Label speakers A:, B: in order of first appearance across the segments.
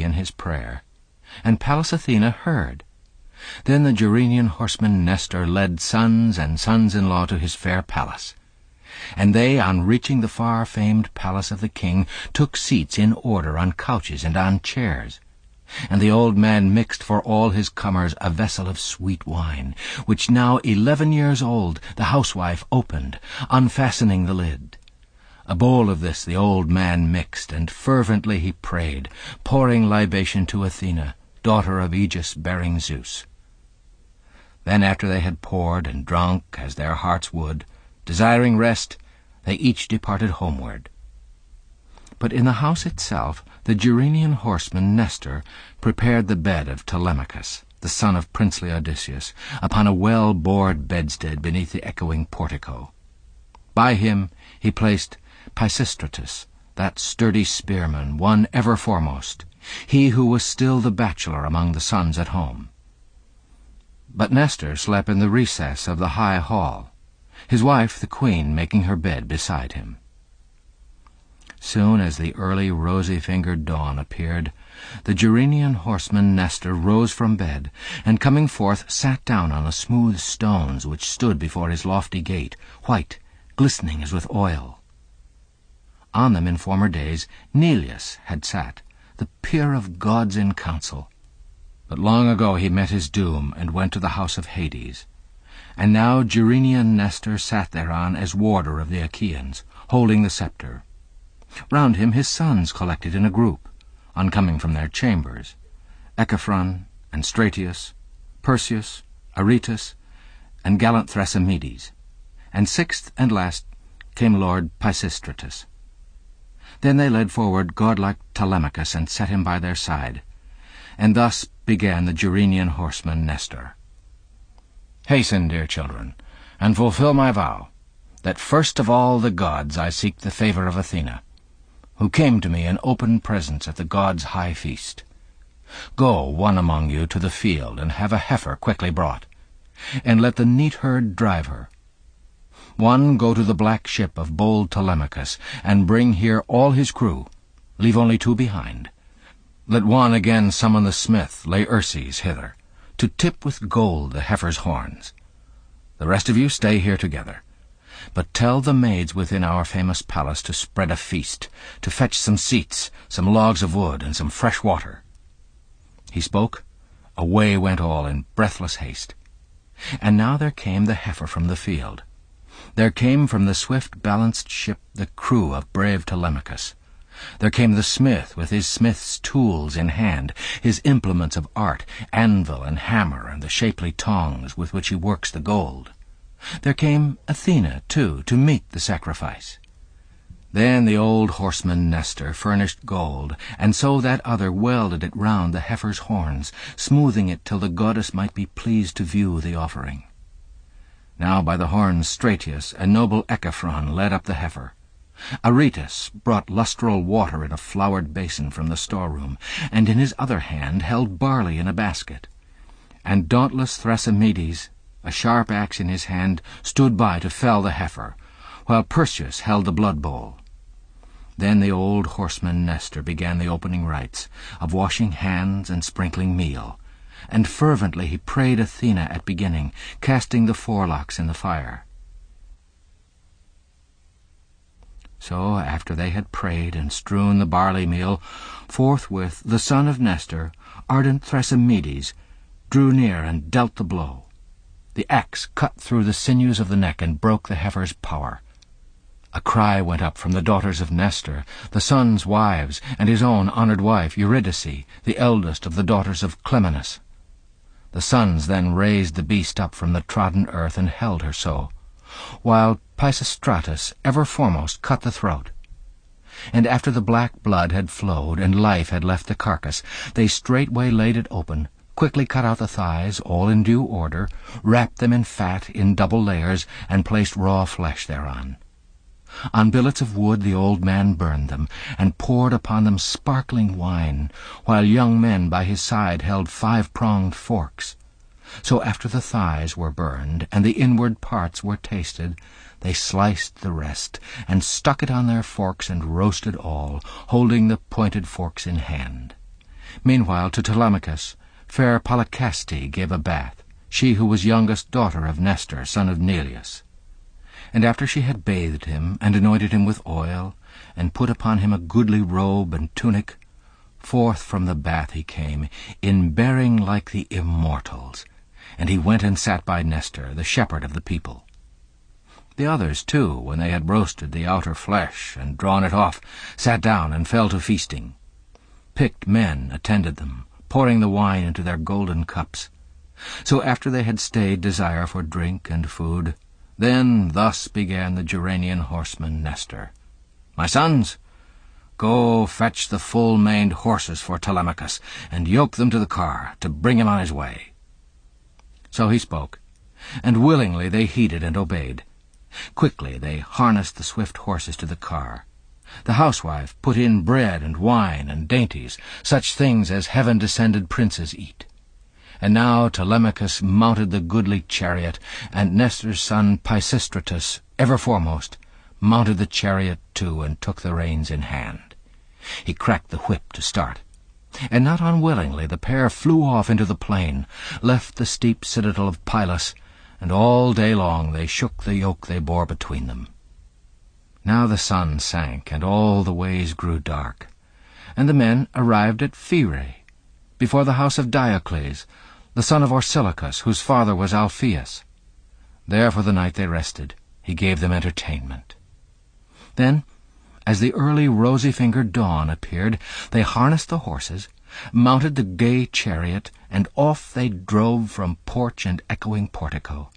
A: in his prayer, and Pallas Athena heard. Then the Gerenian horseman Nestor led sons and sons-in-law to his fair palace. And they, on reaching the far-famed palace of the king, took seats in order on couches and on chairs. And the old man mixed for all his comers a vessel of sweet wine, which now 11 years old the housewife opened, unfastening the lid. A bowl of this the old man mixed, and fervently he prayed, pouring libation to Athena, daughter of Aegis-bearing Zeus. Then after they had poured and drunk as their hearts would, desiring rest, they each departed homeward. But in the house itself the Gerenian horseman Nestor prepared the bed of Telemachus, the son of princely Odysseus, upon a well-bored bedstead beneath the echoing portico. By him he placed Pisistratus, that sturdy spearman, one ever foremost, he who was still the bachelor among the sons at home. But Nestor slept in the recess of the high hall, his wife the queen making her bed beside him. Soon as the early rosy-fingered dawn appeared, the Gerenian horseman Nestor rose from bed, and coming forth sat down on the smooth stones which stood before his lofty gate, white, glistening as with oil. On them in former days Neleus had sat, the peer of gods in council. But long ago he met his doom and went to the house of Hades. And now Gerenian Nestor sat thereon as warder of the Achaeans, holding the sceptre. Round him his sons collected in a group, on coming from their chambers, Echephron and Stratius, Perseus, Aretus, and gallant Thrasymedes, and sixth and last came Lord Pisistratus. Then they led forward godlike Telemachus and set him by their side, and thus began the Gerenian horseman Nestor. Hasten, dear children, and fulfill my vow, that first of all the gods I seek the favor of Athena, who came to me in open presence at the gods' high feast. Go, one among you, to the field, and have a heifer quickly brought, and let the neat herd drive her. One go to the black ship of bold Telemachus, and bring here all his crew, leave only 2 behind. Let one again summon the smith, Laerces, hither, to tip with gold the heifer's horns. The rest of you stay here together. But tell the maids within our famous palace to spread a feast, to fetch some seats, some logs of wood, and some fresh water. He spoke. Away went all in breathless haste. And now there came the heifer from the field. There came from the swift-balanced ship the crew of brave Telemachus. There came the smith with his smith's tools in hand, his implements of art, anvil and hammer, and the shapely tongs with which he works the gold. There came Athena, too, to meet the sacrifice. Then the old horseman Nestor furnished gold, and so that other welded it round the heifer's horns, smoothing it till the goddess might be pleased to view the offering. Now by the horns Stratius and noble Echephron led up the heifer. Aretus brought lustral water in a flowered basin from the storeroom, and in his other hand held barley in a basket. And dauntless Thrasymedes, a sharp axe in his hand, stood by to fell the heifer, while Perseus held the blood bowl. Then the old horseman Nestor began the opening rites of washing hands and sprinkling meal, and fervently he prayed Athena at beginning, casting the forelocks in the fire. So, after they had prayed and strewn the barley meal, forthwith the son of Nestor, ardent Thrasymedes, drew near and dealt the blow. The axe cut through the sinews of the neck and broke the heifer's power. A cry went up from the daughters of Nestor, the sons' wives, and his own honored wife, Eurydice, the eldest of the daughters of Clemenus. The sons then raised the beast up from the trodden earth and held her so, while Pisistratus ever foremost cut the throat. And after the black blood had flowed and life had left the carcass, they straightway laid it open, quickly cut out the thighs, all in due order, wrapped them in fat in double layers, and placed raw flesh thereon. On billets of wood the old man burned them, and poured upon them sparkling wine, while young men by his side held 5-pronged forks. So after the thighs were burned, and the inward parts were tasted, they sliced the rest, and stuck it on their forks, and roasted all, holding the pointed forks in hand. Meanwhile to Telemachus fair Polycaste gave a bath, she who was youngest daughter of Nestor, son of Neleus. And after she had bathed him, and anointed him with oil, and put upon him a goodly robe and tunic, forth from the bath he came, in bearing like the immortals, and he went and sat by Nestor, the shepherd of the people. The others, too, when they had roasted the outer flesh and drawn it off, sat down and fell to feasting. Picked men attended them, pouring the wine into their golden cups. So after they had stayed desire for drink and food, then thus began the Gerenian horseman Nestor. My sons, go fetch the full-maned horses for Telemachus, and yoke them to the car, to bring him on his way. So he spoke, and willingly they heeded and obeyed. Quickly they harnessed the swift horses to the car. The housewife put in bread and wine and dainties, such things as heaven-descended princes eat. And now Telemachus mounted the goodly chariot, and Nestor's son Pisistratus, ever foremost, mounted the chariot too, and took the reins in hand. He cracked the whip to start, and not unwillingly the pair flew off into the plain, left the steep citadel of Pylos, and all day long they shook the yoke they bore between them. Now the sun sank, and all the ways grew dark, and the men arrived at Phyrae, before the house of Diocles, the son of Orsilochus, whose father was Alphaeus. There for the night they rested. He gave them entertainment. Then, as the early rosy-fingered dawn appeared, they harnessed the horses, mounted the gay chariot, and off they drove from porch and echoing portico.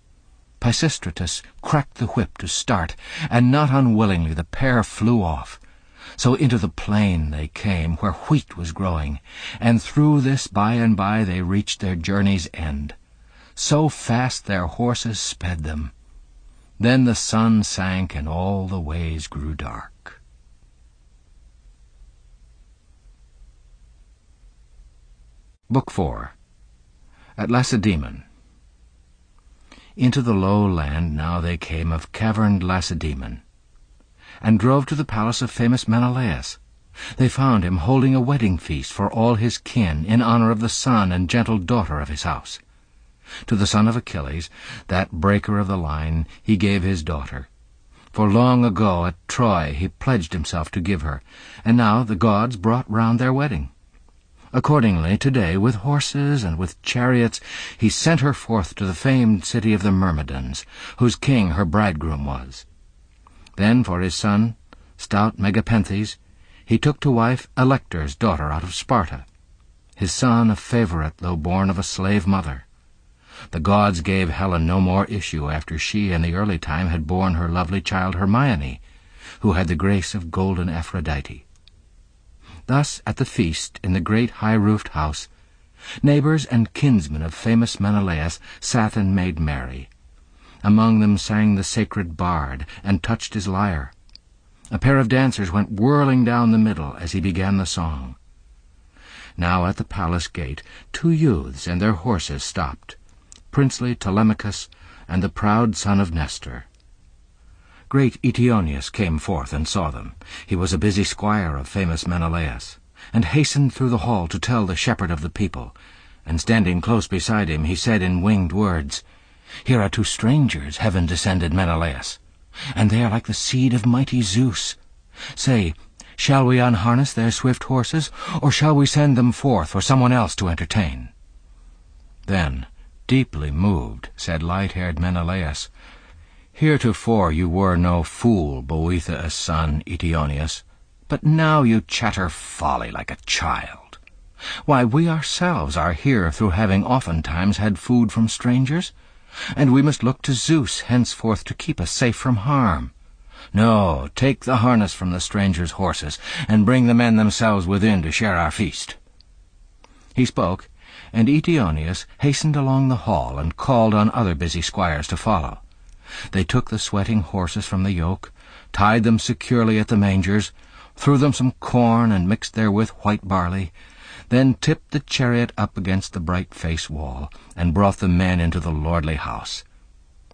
A: Pisistratus cracked the whip to start, and not unwillingly the pair flew off. So into the plain they came, where wheat was growing, and through this by and by they reached their journey's end. So fast their horses sped them. Then the sun sank, and all the ways grew dark. Book 4. At Lacedaemon. Into the low land now they came of caverned Lacedaemon, and drove to the palace of famous Menelaus. They found him holding a wedding feast for all his kin, in honor of the son and gentle daughter of his house. To the son of Achilles, that breaker of the line, he gave his daughter. For long ago at Troy he pledged himself to give her, and now the gods brought round their wedding. Accordingly, today, with horses and with chariots, he sent her forth to the famed city of the Myrmidons, whose king her bridegroom was. Then for his son, stout Megapenthes, he took to wife Elector's daughter out of Sparta, his son a favourite, though born of a slave mother. The gods gave Helen no more issue after she in the early time had borne her lovely child Hermione, who had the grace of golden Aphrodite. Thus at the feast in the great high-roofed house, neighbours and kinsmen of famous Menelaus sat and made merry. Among them sang the sacred bard, and touched his lyre. A pair of dancers went whirling down the middle as he began the song. Now at the palace gate 2 youths and their horses stopped, princely Telemachus and the proud son of Nestor. Great Eteoneus came forth and saw them. He was a busy squire of famous Menelaus, and hastened through the hall to tell the shepherd of the people, and standing close beside him he said in winged words, Here are 2 strangers, heaven-descended Menelaus, and they are like the seed of mighty Zeus. Say, shall we unharness their swift horses, or shall we send them forth for someone else to entertain? Then, deeply moved, said light-haired Menelaus, Heretofore you were no fool, Boethius' son, Eteoneus, but now you chatter folly like a child. Why, we ourselves are here through having oftentimes had food from strangers, and we must look to Zeus henceforth to keep us safe from harm. No, take the harness from the strangers' horses, and bring the men themselves within to share our feast. He spoke, and Eteoneus hastened along the hall and called on other busy squires to follow. They took the sweating horses from the yoke, tied them securely at the mangers, threw them some corn and mixed therewith white barley, then tipped the chariot up against the bright face wall, and brought the men into the lordly house.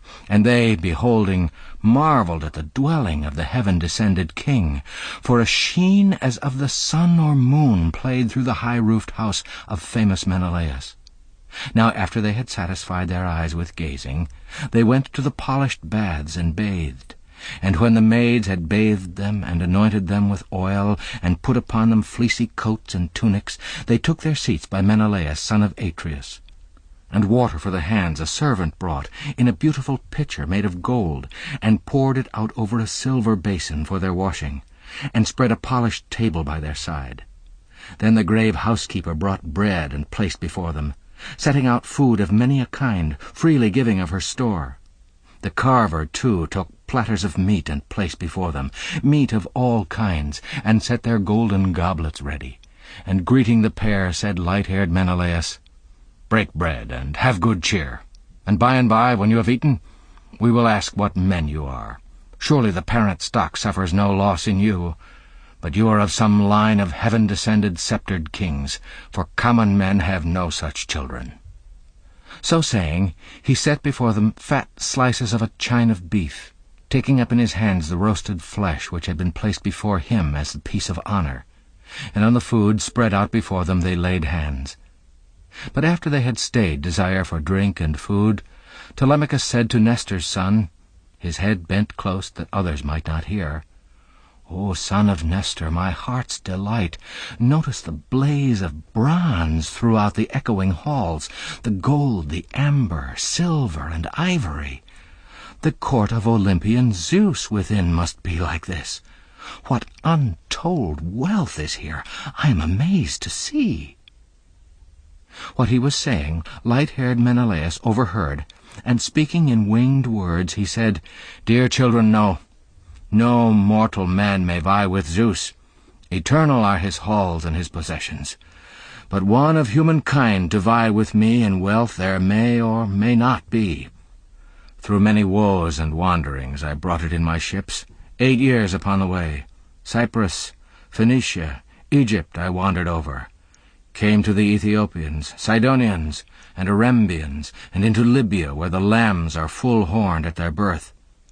A: And they, beholding, marvelled at the dwelling of the heaven-descended king, for a sheen as of the sun or moon played through the high-roofed house of famous Menelaus. Now after they had satisfied their eyes with gazing, they went to the polished baths and bathed. And when the maids had bathed them and anointed them with oil, and put upon them fleecy coats and tunics, they took their seats by Menelaus, son of Atreus. And water for the hands a servant brought, in a beautiful pitcher made of gold, and poured it out over a silver basin for their washing, and spread a polished table by their side. Then the grave housekeeper brought bread and placed before them, setting out food of many a kind, freely giving of her store. The carver, too, took platters of meat and placed before them, meat of all kinds, and set their golden goblets ready. And greeting the pair, said light-haired Menelaus, "Break bread, and have good cheer, and by, when you have eaten, we will ask what men you are. Surely the parent stock suffers no loss in you, but you are of some line of heaven-descended sceptred kings, for common men have no such children." So saying, he set before them fat slices of a chine of beef, taking up in his hands the roasted flesh which had been placed before him as the piece of honour, and on the food spread out before them they laid hands. But after they had stayed desire for drink and food, Telemachus said to Nestor's son, his head bent close that others might not hear, "O son of Nestor, my heart's delight, notice the blaze of bronze throughout the echoing halls, the gold, the amber, silver, and ivory. The court of Olympian Zeus within must be like this. What untold wealth is here! I am amazed to see." What he was saying, light-haired Menelaus overheard, and speaking in winged words, he said, "Dear children, know, no mortal man may vie with Zeus. Eternal are his halls and his possessions. But one of humankind to vie with me in wealth there may or may not be. Through many woes and wanderings I brought it in my ships, 8 years upon the way. Cyprus, Phoenicia, Egypt I wandered over, came to the Ethiopians, Sidonians, and Arembians, and into Libya, where the lambs are full-horned at their birth.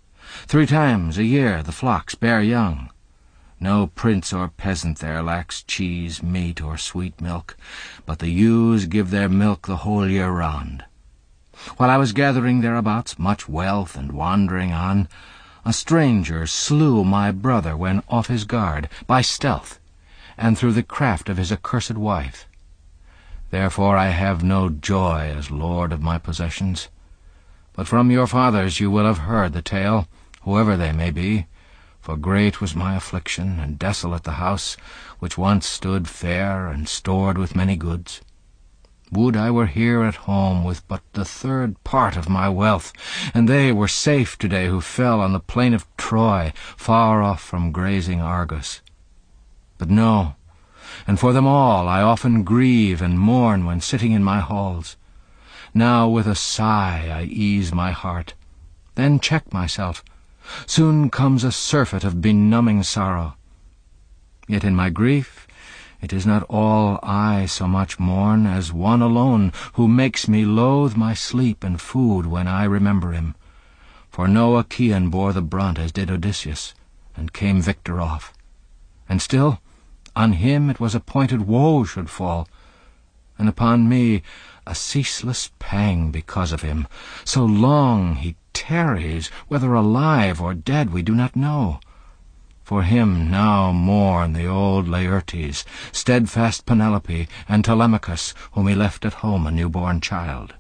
A: 3 times a year the flocks bear young. No prince or peasant there lacks cheese, meat, or sweet milk, but the ewes give their milk the whole year round. While I was gathering thereabouts much wealth and wandering on, a stranger slew my brother when off his guard, by stealth, and through the craft of his accursed wife. Therefore I have no joy as lord of my possessions. But from your fathers you will have heard the tale, whoever they may be, for great was my affliction, and desolate the house, which once stood fair and stored with many goods. Would I were here at home with but the 1/3 part of my wealth, and they were safe today who fell on the plain of Troy, far off from grazing Argos. But no, and for them all I often grieve and mourn when sitting in my halls. Now with a sigh I ease my heart, then check myself. Soon comes a surfeit of benumbing sorrow. Yet in my grief it is not all I so much mourn as one alone who makes me loathe my sleep and food when I remember him. For no Achaean bore the brunt as did Odysseus, and came victor off. And still on him it was appointed woe should fall, and upon me a ceaseless pang because of him. So long he tarries, whether alive or dead we do not know. For him now mourn the old Laertes, steadfast Penelope, and Telemachus, whom he left at home a newborn child."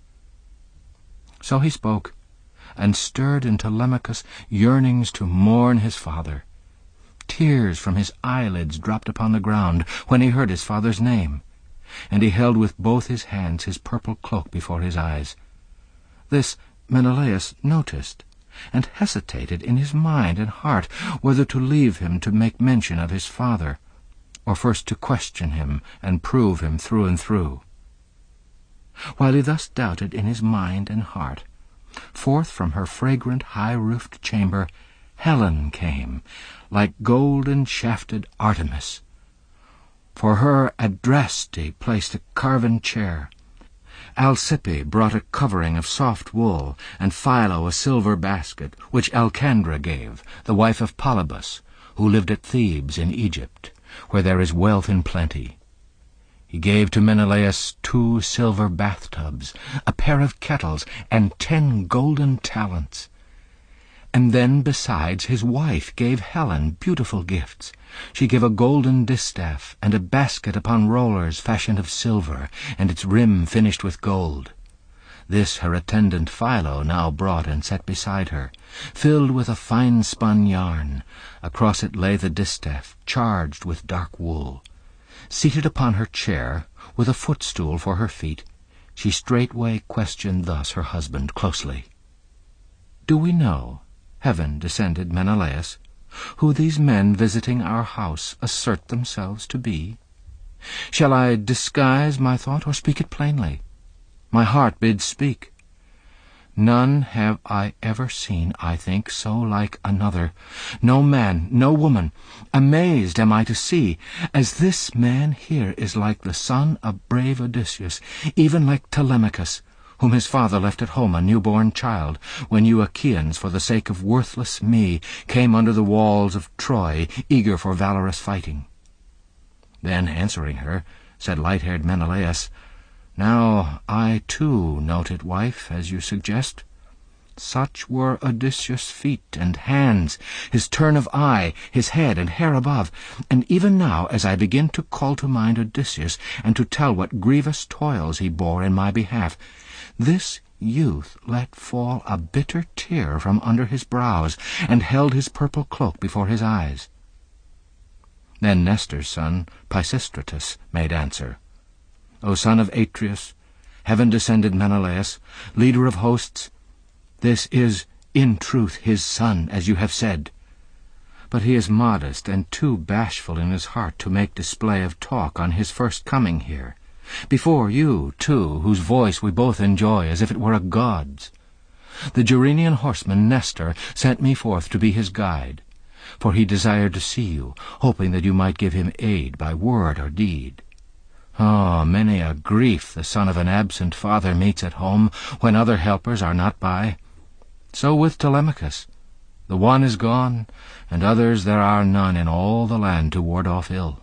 A: So he spoke, and stirred in Telemachus yearnings to mourn his father. Tears from his eyelids dropped upon the ground when he heard his father's name, and he held with both his hands his purple cloak before his eyes. This Menelaus noticed, and hesitated in his mind and heart whether to leave him to make mention of his father, or first to question him and prove him through and through. While he thus doubted in his mind and heart, forth from her fragrant high-roofed chamber Helen came, like golden-shafted Artemis. For her Adraste placed a carven chair, Alcippe brought a covering of soft wool, and Philo a silver basket, which Alcandra gave, the wife of Polybus, who lived at Thebes in Egypt, where there is wealth in plenty. He gave to Menelaus 2 silver bathtubs, a pair of kettles, and 10 golden talents. And then, besides, his wife gave Helen beautiful gifts. She gave a golden distaff, and a basket upon rollers fashioned of silver, and its rim finished with gold. This her attendant Philo now brought and set beside her, filled with a fine-spun yarn. Across it lay the distaff, charged with dark wool. Seated upon her chair, with a footstool for her feet, she straightway questioned thus her husband closely. "Do we know, heaven-descended Menelaus, who these men visiting our house assert themselves to be? Shall I disguise my thought, or speak it plainly? My heart bids speak. None have I ever seen, I think, so like another. No man, no woman, amazed am I to see, as this man here is like the son of brave Odysseus, even like Telemachus, whom his father left at home a newborn child, when you Achaeans, for the sake of worthless me, came under the walls of Troy, eager for valorous fighting." Then, answering her, said light-haired Menelaus, "Now I too note it, wife, as you suggest. Such were Odysseus' feet and hands, his turn of eye, his head and hair above, and even now, as I begin to call to mind Odysseus, and to tell what grievous toils he bore in my behalf, this youth let fall a bitter tear from under his brows, and held his purple cloak before his eyes." Then Nestor's son, Pisistratus, made answer, "O son of Atreus, heaven-descended Menelaus, leader of hosts, this is in truth his son, as you have said. But he is modest and too bashful in his heart to make display of talk on his first coming here, before you, too, whose voice we both enjoy as if it were a god's. The Gerenian horseman Nestor sent me forth to be his guide, for he desired to see you, hoping that you might give him aid by word or deed. Oh, many a grief the son of an absent father meets at home when other helpers are not by. So with Telemachus. The one is gone, and others there are none in all the land to ward off ill."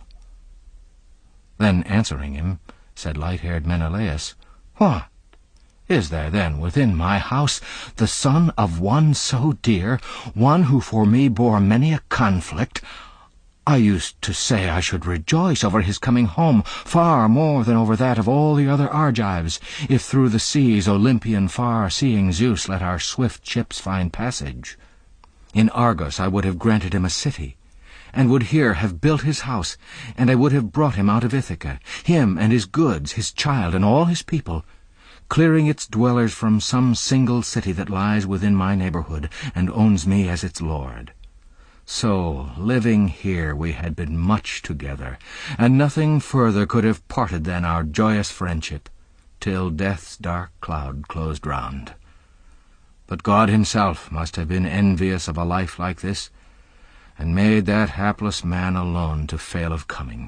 A: Then, answering him, said light-haired Menelaus, "What? Is there then within my house the son of one so dear, one who for me bore many a conflict? I used to say I should rejoice over his coming home far more than over that of all the other Argives, if through the seas Olympian far-seeing Zeus let our swift ships find passage. In Argos I would have granted him a city, and would here have built his house, and I would have brought him out of Ithaca, him and his goods, his child, and all his people, clearing its dwellers from some single city that lies within my neighborhood, and owns me as its lord. So, living here, we had been much together, and nothing further could have parted than our joyous friendship, till death's dark cloud closed round. But God himself must have been envious of a life like this, and made that hapless man alone to fail of coming."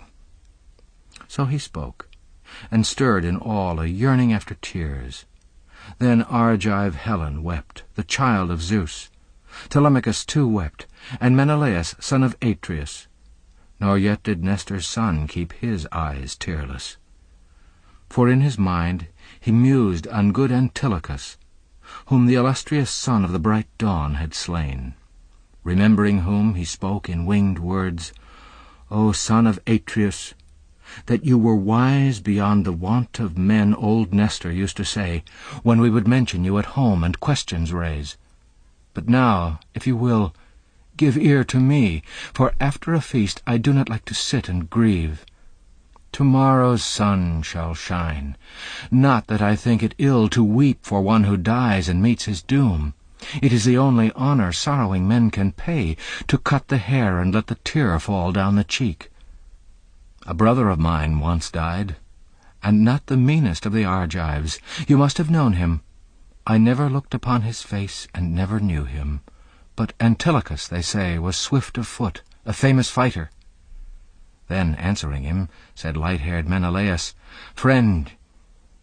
A: So he spoke, and stirred in all a yearning after tears. Then Argive Helen wept, the child of Zeus. Telemachus too wept, and Menelaus, son of Atreus. Nor yet did Nestor's son keep his eyes tearless. For in his mind he mused on good Antilochus, whom the illustrious son of the bright dawn had slain. Remembering whom, he spoke in winged words, "O son of Atreus, that you were wise beyond the wont of men, old Nestor used to say, when we would mention you at home and questions raise. But now, if you will, give ear to me, for after a feast I do not like to sit and grieve. Tomorrow's sun shall shine. Not that I think it ill to weep for one who dies and meets his doom. It is the only honor sorrowing men can pay, to cut the hair and let the tear fall down the cheek. A brother of mine once died, and not the meanest of the Argives. You must have known him. I never looked upon his face and never knew him. But Antilochus, they say, was swift of foot, a famous fighter." Then, answering him, said light-haired Menelaus, "Friend,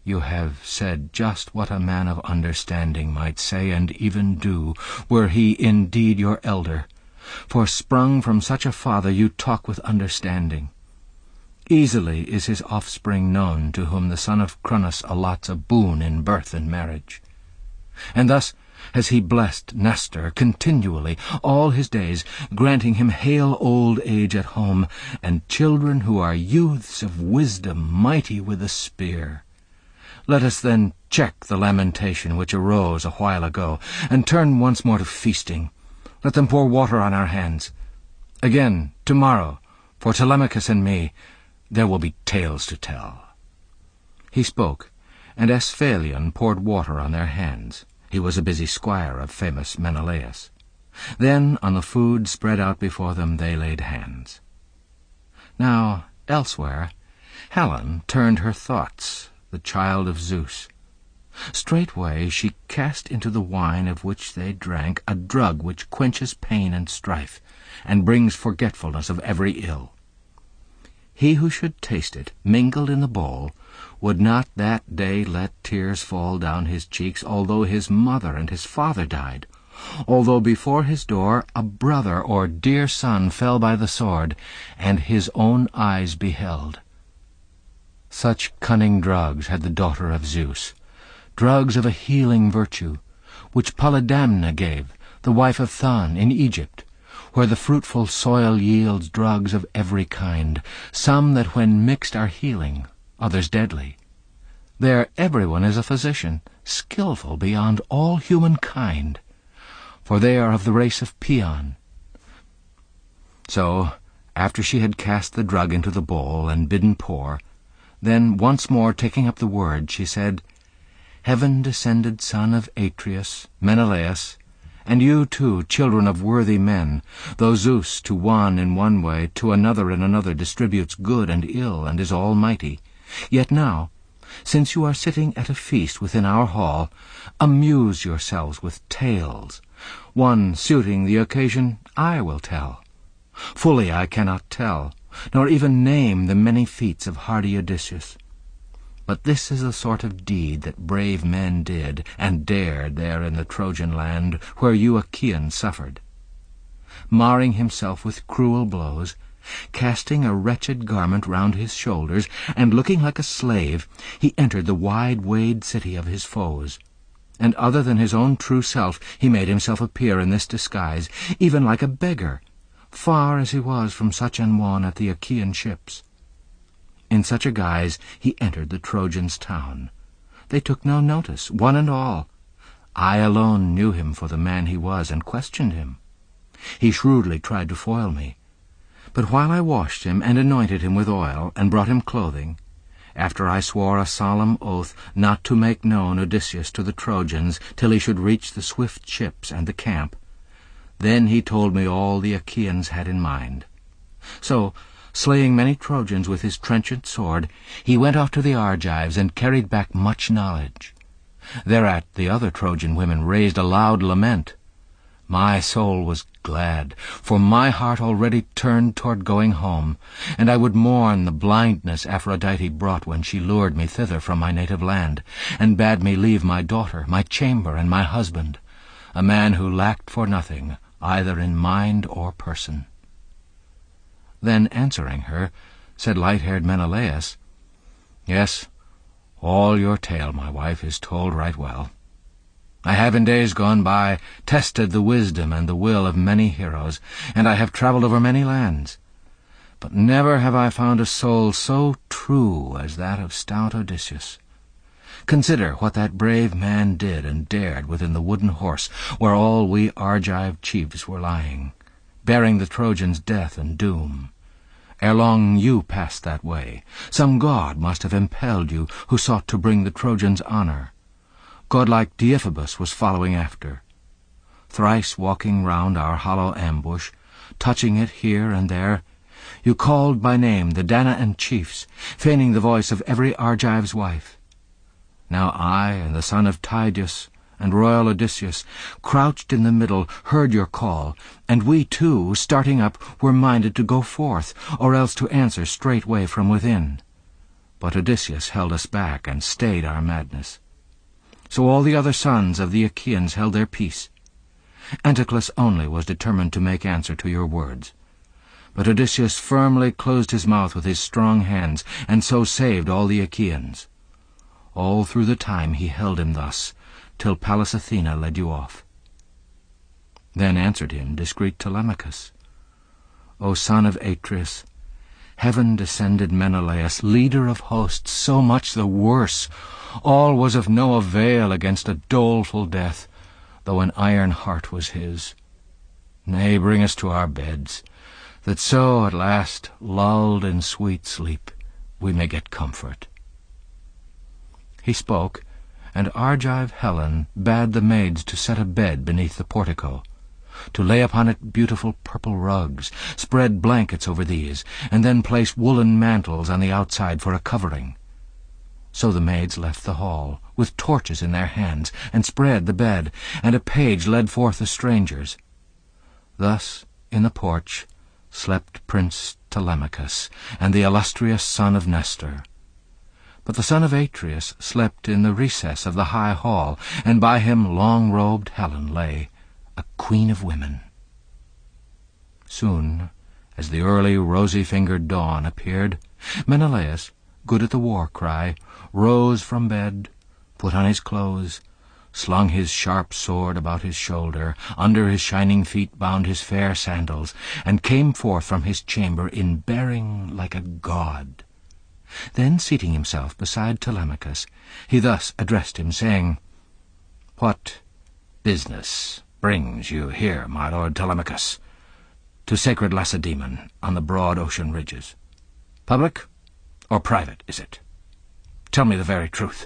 A: You have said just what a man of understanding might say and even do, were he indeed your elder. For sprung from such a father you talk with understanding. Easily is his offspring known, to whom the son of Cronos allots a boon in birth and marriage. And thus has he blessed Nestor continually all his days, granting him hale old age at home, and children who are youths of wisdom, mighty with the spear. Let us then check the lamentation which arose a while ago, and turn once more to feasting. Let them pour water on our hands. Again, tomorrow, for Telemachus and me, there will be tales to tell." He spoke, and Asphalion poured water on their hands. He was a busy squire of famous Menelaus. Then on the food spread out before them they laid hands. Now, elsewhere, Helen turned her thoughts, the child of Zeus. Straightway she cast into the wine of which they drank a drug which quenches pain and strife, and brings forgetfulness of every ill. He who should taste it, mingled in the bowl, would not that day let tears fall down his cheeks, although his mother and his father died, although before his door a brother or dear son fell by the sword, and his own eyes beheld. Such cunning drugs had the daughter of Zeus, drugs of a healing virtue, which Polydamna gave, the wife of Thon, in Egypt, where the fruitful soil yields drugs of every kind, some that when mixed are healing, others deadly. There everyone is a physician, skilful beyond all humankind, for they are of the race of Paeon. So, after she had cast the drug into the bowl and bidden pour, then once more taking up the word, she said, "Heaven-descended son of Atreus, Menelaus, and you too, children of worthy men, though Zeus to one in one way, to another in another distributes good and ill, and is almighty, yet now, since you are sitting at a feast within our hall, amuse yourselves with tales. One suiting the occasion I will tell. Fully I cannot tell, nor even name the many feats of hardy Odysseus. But this is the sort of deed that brave men did and dared there in the Trojan land, where you Achaeans suffered. Marring himself with cruel blows, casting a wretched garment round his shoulders, and looking like a slave, he entered the wide-wayed city of his foes. And other than his own true self, he made himself appear in this disguise, even like a beggar, far as he was from such an one at the Achaean ships. In such a guise he entered the Trojans' town. They took no notice, one and all. I alone knew him for the man he was, and questioned him. He shrewdly tried to foil me. But while I washed him and anointed him with oil, and brought him clothing, after I swore a solemn oath not to make known Odysseus to the Trojans till he should reach the swift ships and the camp, then he told me all the Achaeans had in mind. So, slaying many Trojans with his trenchant sword, he went off to the Argives and carried back much knowledge. Thereat the other Trojan women raised a loud lament. My soul was glad, for my heart already turned toward going home, and I would mourn the blindness Aphrodite brought when she lured me thither from my native land, and bade me leave my daughter, my chamber, and my husband, a man who lacked for nothing, either in mind or person. Then, answering her, said light-haired Menelaus, "Yes, all your tale, my wife, is told right well. I have in days gone by tested the wisdom and the will of many heroes, and I have travelled over many lands. But never have I found a soul so true as that of stout Odysseus. Consider what that brave man did and dared within the wooden horse, where all we Argive chiefs were lying, bearing the Trojans' death and doom. Ere long you passed that way. Some god must have impelled you, who sought to bring the Trojans honour. Godlike Deiphobus was following after. Thrice walking round our hollow ambush, touching it here and there, you called by name the Danaan chiefs, feigning the voice of every Argive's wife. Now I and the son of Tydeus and royal Odysseus, crouched in the middle, heard your call, and we too, starting up, were minded to go forth, or else to answer straightway from within. But Odysseus held us back and stayed our madness. So all the other sons of the Achaeans held their peace. Anticlus only was determined to make answer to your words. But Odysseus firmly closed his mouth with his strong hands, and so saved all the Achaeans. All through the time he held him thus, till Pallas Athene led you off. Then answered him discreet Telemachus, O son of Atreus, heaven-descended Menelaus, leader of hosts, so much the worse. All was of no avail against a doleful death, though an iron heart was his. Nay, bring us to our beds, that so at last, lulled in sweet sleep, we may get comfort. He spoke, and Argive Helen bade the maids to set a bed beneath the portico, to lay upon it beautiful purple rugs, spread blankets over these, and then place woolen mantles on the outside for a covering. So the maids left the hall, with torches in their hands, and spread the bed, and a page led forth the strangers. Thus, in the porch, slept Prince Telemachus, and the illustrious son of Nestor. But the son of Atreus slept in the recess of the high hall, and by him long-robed Helen lay, a queen of women. Soon, as the early rosy-fingered dawn appeared, Menelaus, good at the war-cry, rose from bed, put on his clothes, slung his sharp sword about his shoulder, under his shining feet bound his fair sandals, and came forth from his chamber in bearing like a god. Then, seating himself beside Telemachus, he thus addressed him, saying, What business brings you here, my lord Telemachus, to sacred Lacedaemon on the broad ocean ridges? Public or private is it? Tell me the very truth.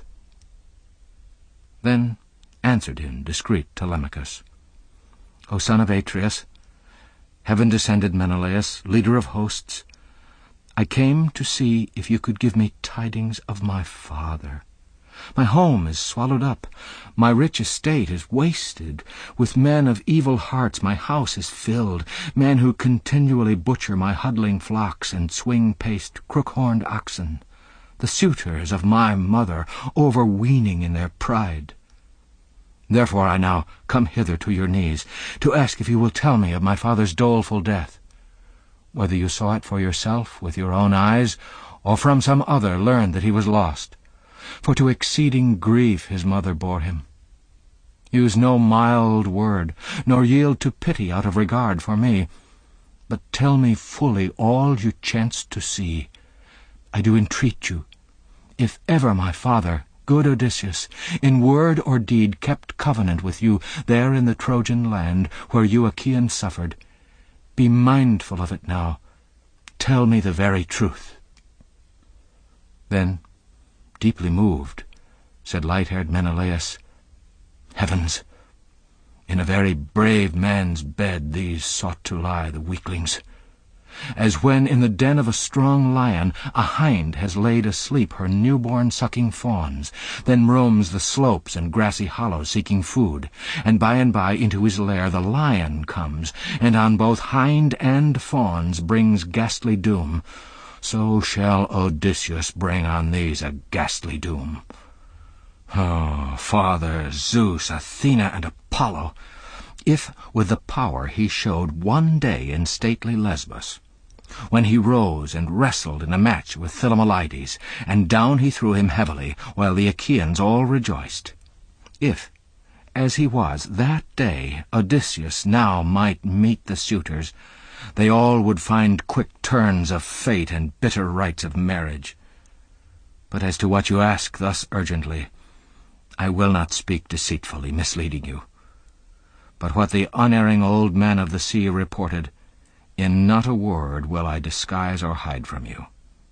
A: Then answered him discreet Telemachus, O son of Atreus, heaven-descended Menelaus, leader of hosts, I came to see if you could give me tidings of my father. My home is swallowed up, my rich estate is wasted. With men of evil hearts my house is filled, men who continually butcher my huddling flocks and swing-paced, crook-horned oxen, the suitors of my mother, overweening in their pride. Therefore I now come hither to your knees, to ask if you will tell me of my father's doleful death, whether you saw it for yourself with your own eyes, or from some other learned that he was lost. For to exceeding grief his mother bore him. Use no mild word, nor yield to pity out of regard for me, but tell me fully all you chanced to see. I do entreat you, if ever my father, good Odysseus, in word or deed kept covenant with you there in the Trojan land, where you Achaeans suffered, be mindful of it now. Tell me the very truth. Then, deeply moved, said light-haired Menelaus, Heavens, in a very brave man's bed these sought to lie, the weaklings, as when in the den of a strong lion a hind has laid asleep her newborn sucking fawns, then roams the slopes and grassy hollows seeking food, and by into his lair the lion comes, and on both hind and fawns brings ghastly doom. So shall Odysseus bring on these a ghastly doom. Oh, Father, Zeus, Athena, and Apollo, if with the power he showed one day in stately Lesbos, when he rose and wrestled in a match with Philomelides, and down he threw him heavily, while the Achaeans all rejoiced. If, as he was that day, Odysseus now might meet the suitors, they all would find quick turns of fate and bitter rites of marriage. But as to what you ask thus urgently, I will not speak deceitfully, misleading you. But what the unerring old man of the sea reported, in not a word will I disguise or hide from you.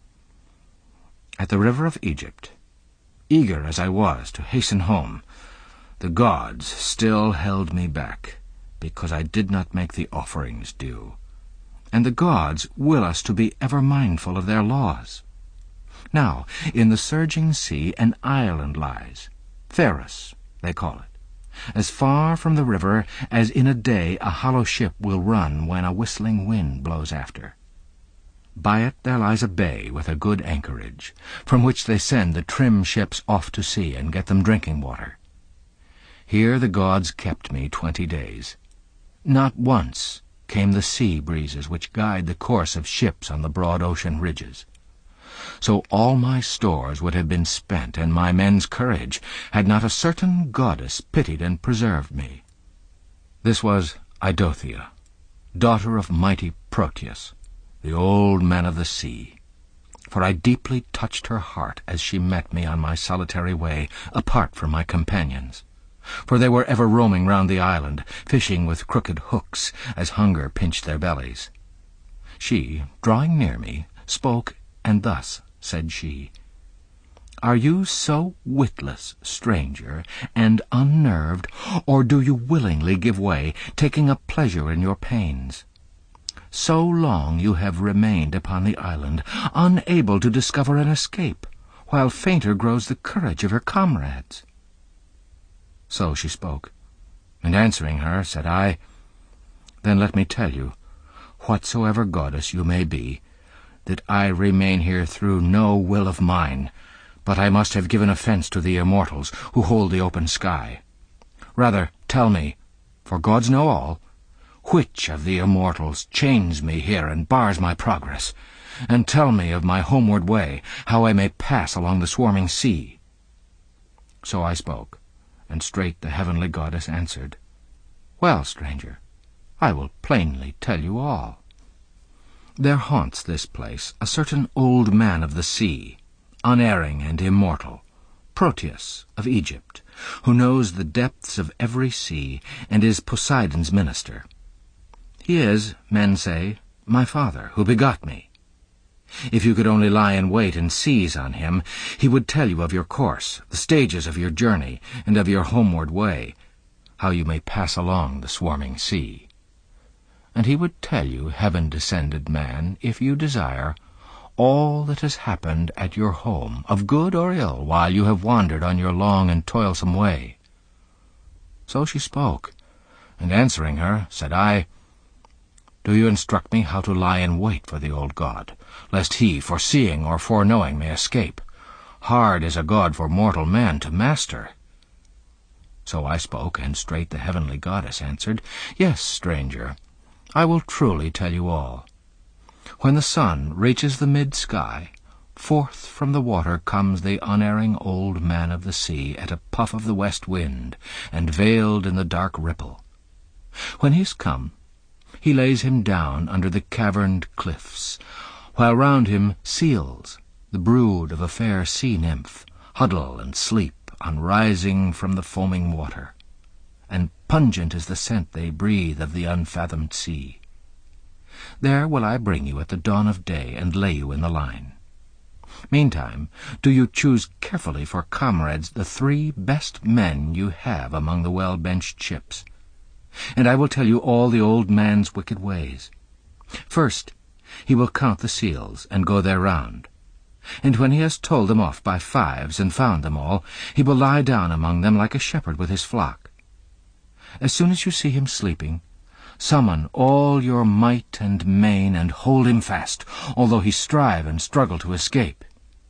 A: At the river of Egypt, eager as I was to hasten home, the gods still held me back, because I did not make the offerings due. And the gods will us to be ever mindful of their laws. Now, in the surging sea an island lies, Pharos, they call it, as far from the river as in a day a hollow ship will run when a whistling wind blows after. By it there lies a bay with a good anchorage, from which they send the trim ships off to sea and get them drinking water. Here the gods kept me 20 days. Not once came the sea breezes which guide the course of ships on the broad ocean ridges. So all my stores would have been spent, and my men's courage, had not a certain goddess pitied and preserved me. This was Eidothea, daughter of mighty Proteus, the old man of the sea. For I deeply touched her heart as she met me on my solitary way, apart from my companions. For they were ever roaming round the island, fishing with crooked hooks, as hunger pinched their bellies. She, drawing near me, spoke, and thus said she, "Are you so witless, stranger, and unnerved, or do you willingly give way, taking a pleasure in your pains? So long you have remained upon the island, unable to discover an escape, while fainter grows the courage of your comrades." So she spoke, and answering her, said I, "Then let me tell you, whatsoever goddess you may be, that I remain here through no will of mine, but I must have given offence to the immortals, who hold the open sky. Rather tell me, for gods know all, which of the immortals chains me here and bars my progress, and tell me of my homeward way, how I may pass along the swarming sea." So I spoke, and straight the heavenly goddess answered, "Well, stranger, I will plainly tell you all. There haunts this place a certain old man of the sea, unerring and immortal, Proteus of Egypt, who knows the depths of every sea, and is Poseidon's minister. He is, men say, my father, who begot me. If you could only lie in wait and seize on him, he would tell you of your course, the stages of your journey, and of your homeward way, how you may pass along the swarming sea. And he would tell you, heaven-descended man, if you desire, all that has happened at your home, of good or ill, while you have wandered on your long and toilsome way." So she spoke, and answering her, said I, "Do you instruct me how to lie in wait for the old god, lest he, foreseeing or foreknowing, may escape? Hard is a god for mortal man to master." So I spoke, and straight the heavenly goddess answered, "Yes, stranger, I will truly tell you all. When the sun reaches the mid-sky, forth from the water comes the unerring old man of the sea at a puff of the west wind, and veiled in the dark ripple. When he is come, he lays him down under the caverned cliffs, while round him seals, the brood of a fair sea-nymph, huddle and sleep on rising from the foaming water, and pungent is the scent they breathe of the unfathomed sea. There will I bring you at the dawn of day, and lay you in the line. Meantime, do you choose carefully for comrades the 3 best men you have among the well-benched ships, and I will tell you all the old man's wicked ways. First, he will count the seals, and go their round, and when he has told them off by 5s and found them all, he will lie down among them like a shepherd with his flock. As soon as you see him sleeping, summon all your might and main, and hold him fast, although he strive and struggle to escape.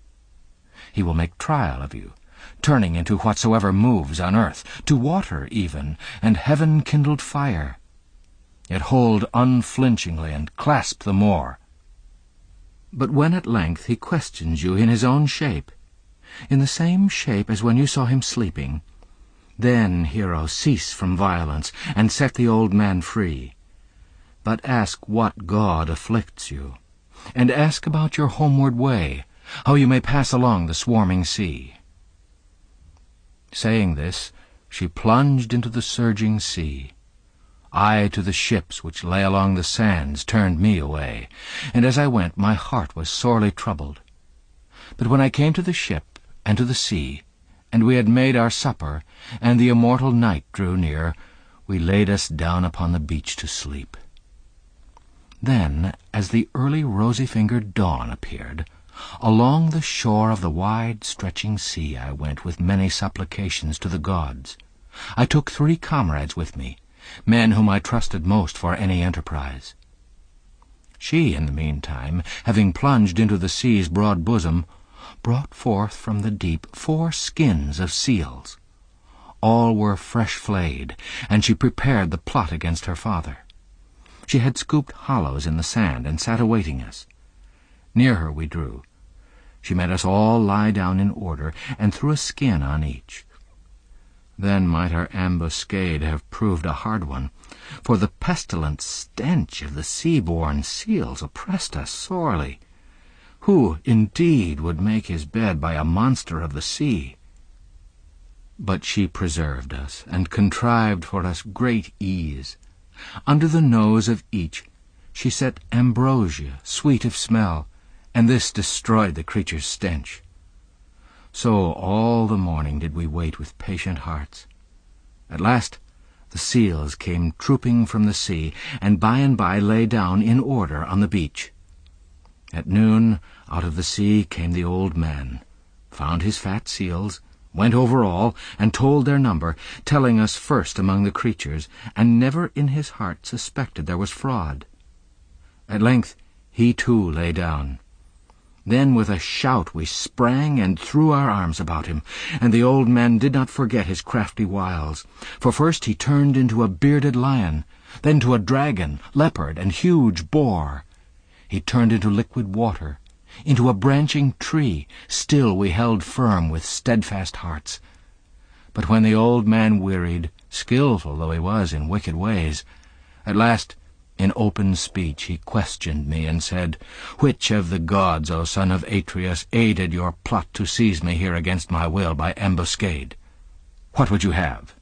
A: He will make trial of you, turning into whatsoever moves on earth, to water even, and heaven-kindled fire. Yet hold unflinchingly, and clasp the more. But when at length he questions you in his own shape, in the same shape as when you saw him sleeping, then, hero, cease from violence, and set the old man free. But ask what god afflicts you, and ask about your homeward way, how you may pass along the swarming sea." Saying this, she plunged into the surging sea. I to the ships which lay along the sands turned me away, and as I went my heart was sorely troubled. But when I came to the ship and to the sea, and we had made our supper, and the immortal night drew near, we laid us down upon the beach to sleep. Then, as the early rosy-fingered dawn appeared, along the shore of the wide-stretching sea I went with many supplications to the gods. I took 3 comrades with me, men whom I trusted most for any enterprise. She, in the meantime, having plunged into the sea's broad bosom, brought forth from the deep 4 skins of seals. All were fresh flayed, and she prepared the plot against her father. She had scooped hollows in the sand and sat awaiting us. Near her we drew. She made us all lie down in order, and threw a skin on each. Then might our ambuscade have proved a hard one, for the pestilent stench of the sea-born seals oppressed us sorely. Who, indeed, would make his bed by a monster of the sea? But she preserved us, and contrived for us great ease. Under the nose of each she set ambrosia, sweet of smell, and this destroyed the creature's stench. So all the morning did we wait with patient hearts. At last the seals came trooping from the sea, and by lay down in order on the beach. At noon out of the sea came the old man, found his fat seals, went over all, and told their number, telling us first among the creatures, and never in his heart suspected there was fraud. At length he too lay down. Then with a shout we sprang and threw our arms about him, and the old man did not forget his crafty wiles, for first he turned into a bearded lion, then to a dragon, leopard, and huge boar. He turned into liquid water, into a branching tree. Still we held firm with steadfast hearts. But when the old man wearied, skilful though he was in wicked ways, at last in open speech he questioned me and said, "Which of the gods, O son of Atreus, aided your plot to seize me here against my will by ambuscade? What would you have?"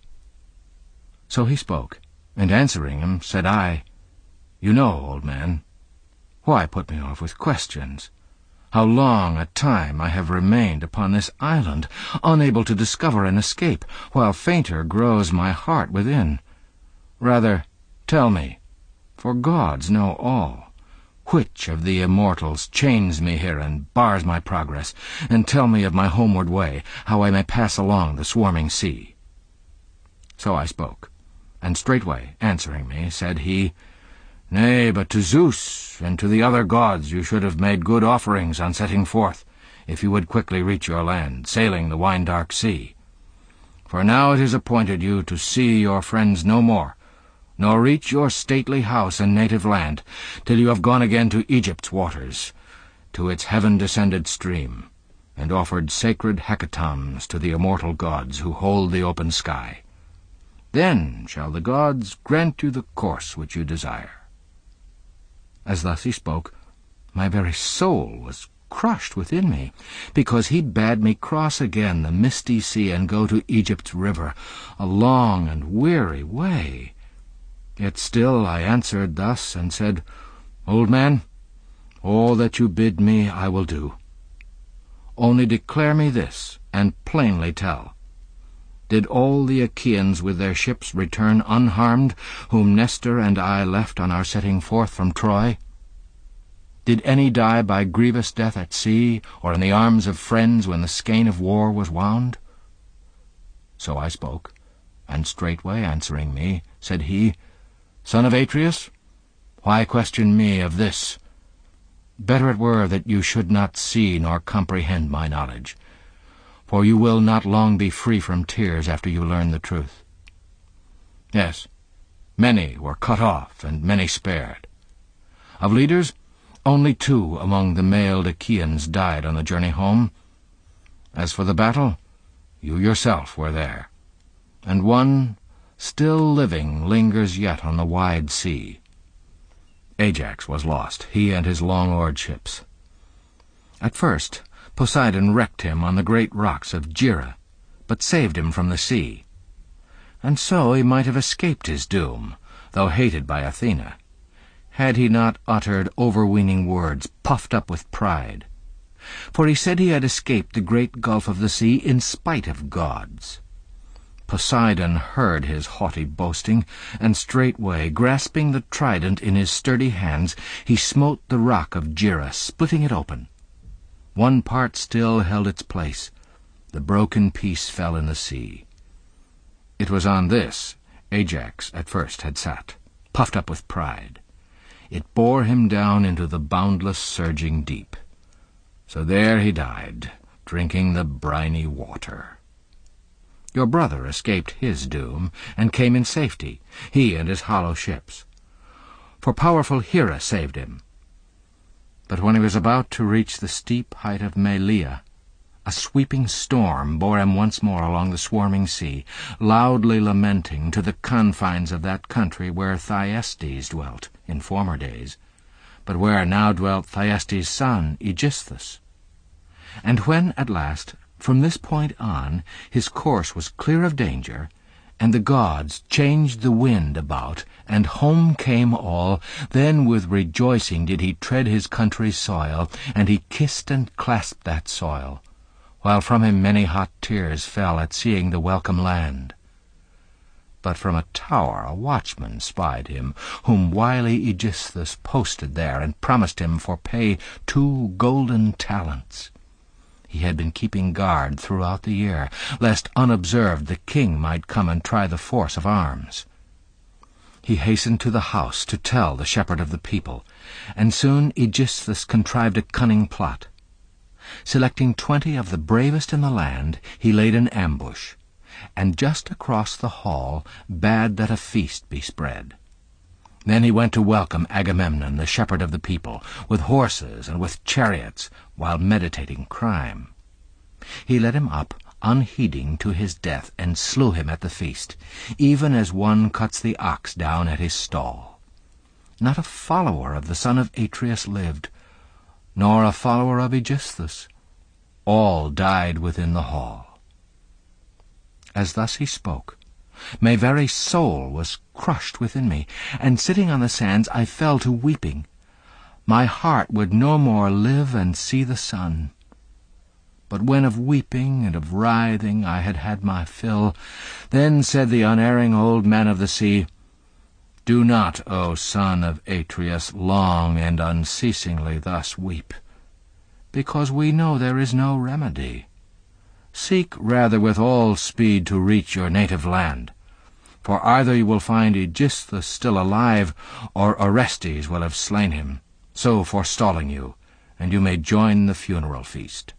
A: So he spoke, and answering him, said I, "You know, old man, why put me off with questions? How long a time I have remained upon this island, unable to discover an escape, while fainter grows my heart within. Rather, tell me, for gods know all, which of the immortals chains me here and bars my progress, and tell me of my homeward way, how I may pass along the swarming sea." So I spoke, and straightway, answering me, said he, "Nay, but to Zeus and to the other gods you should have made good offerings on setting forth, if you would quickly reach your land, sailing the wine-dark sea. For now it is appointed you to see your friends no more, nor reach your stately house and native land, till you have gone again to Egypt's waters, to its heaven-descended stream, and offered sacred hecatombs to the immortal gods who hold the open sky. Then shall the gods grant you the course which you desire." As thus he spoke, my very soul was crushed within me, because he bade me cross again the misty sea and go to Egypt's river, a long and weary way. Yet still I answered thus, and said, "Old man, all that you bid me I will do. Only declare me this, and plainly tell. Did all the Achaeans with their ships return unharmed, whom Nestor and I left on our setting forth from Troy? Did any die by grievous death at sea, or in the arms of friends when the skein of war was wound?" So I spoke, and straightway answering me, said he, "Son of Atreus, why question me of this? Better it were that you should not see nor comprehend my knowledge, for you will not long be free from tears after you learn the truth. Yes, many were cut off, and many spared. Of leaders, only 2 among the mailed Achaeans died on the journey home. As for the battle, you yourself were there, and one, still living, lingers yet on the wide sea. Ajax was lost, he and his long-oared ships. At first Poseidon wrecked him on the great rocks of Gira, but saved him from the sea. And so he might have escaped his doom, though hated by Athena, had he not uttered overweening words, puffed up with pride. For he said he had escaped the great gulf of the sea in spite of gods. Poseidon heard his haughty boasting, and straightway, grasping the trident in his sturdy hands, he smote the rock of Gira, splitting it open. One part still held its place. The broken piece fell in the sea. It was on this Ajax at first had sat, puffed up with pride. it bore him down into the boundless surging deep. So there he died, drinking the briny water. Your brother escaped his doom, and came in safety, he and his hollow ships. For powerful Hera saved him. But when he was about to reach the steep height of Malea, a sweeping storm bore him once more along the swarming sea, loudly lamenting to the confines of that country where Thyestes dwelt in former days, but where now dwelt Thyestes' son, Aegisthus. And when, at last, from this point on, his course was clear of danger, and the gods changed the wind about, and home came all, then with rejoicing did he tread his country's soil, and he kissed and clasped that soil, while from him many hot tears fell at seeing the welcome land. But from a tower a watchman spied him, whom wily Aegisthus posted there, and promised him for pay 2 golden talents. He had been keeping guard throughout the year, lest unobserved the king might come and try the force of arms. He hastened to the house to tell the shepherd of the people, and soon Aegisthus contrived a cunning plot. Selecting 20 of the bravest in the land, he laid an ambush, and just across the hall bade that a feast be spread. Then he went to welcome Agamemnon, the shepherd of the people, with horses and with chariots, while meditating crime. He led him up, unheeding, to his death, and slew him at the feast, even as one cuts the ox down at his stall. Not a follower of the son of Atreus lived, nor a follower of Aegisthus. All died within the hall. As thus he spoke, my very soul was crushed within me, and sitting on the sands I fell to weeping. My heart would no more live and see the sun. But when of weeping and of writhing I had had my fill, then said the unerring old man of the sea, Do not, O son of Atreus, long and unceasingly thus weep, because we know there is no remedy. Seek rather with all speed to reach your native land, for either you will find Aegisthus still alive, or Orestes will have slain him, so forestalling you, and you may join the funeral feast.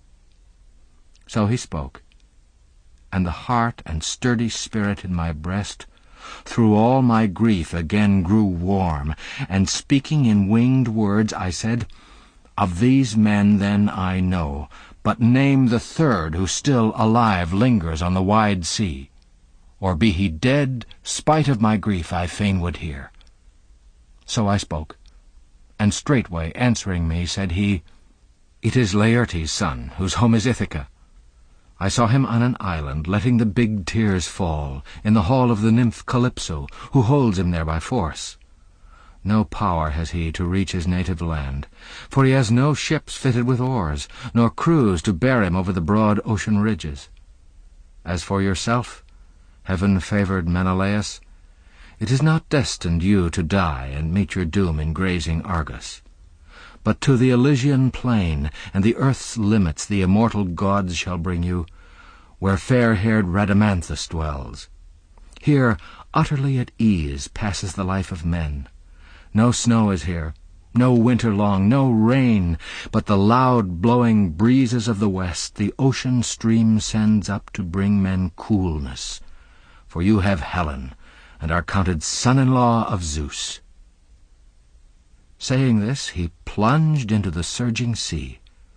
A: So he spoke, and the heart and sturdy spirit in my breast through all my grief again grew warm, and speaking in winged words I said, Of these men then I know, but name the third who still alive lingers on the wide sea, or be he dead, spite of my grief I fain would hear. So I spoke, and straightway answering me said he, It is Laertes' son, whose home is Ithaca. I saw him on an island, letting the big tears fall, in the hall of the nymph Calypso, who holds him there by force. No power has he to reach his native land, for he has no ships fitted with oars, nor crews to bear him over the broad ocean ridges. As for yourself, heaven-favoured Menelaus, it is not destined you to die and meet your doom in grazing Argos. But to the Elysian plain and the earth's limits the immortal gods shall bring you, where fair-haired Rhadamanthus dwells. Here, utterly at ease, passes the life of men. No snow is here, no winter long, no rain, but the loud blowing breezes of the west the ocean stream sends up to bring men coolness. For you have Helen, and are counted son-in-law of Zeus. Saying this, he plunged into the surging sea.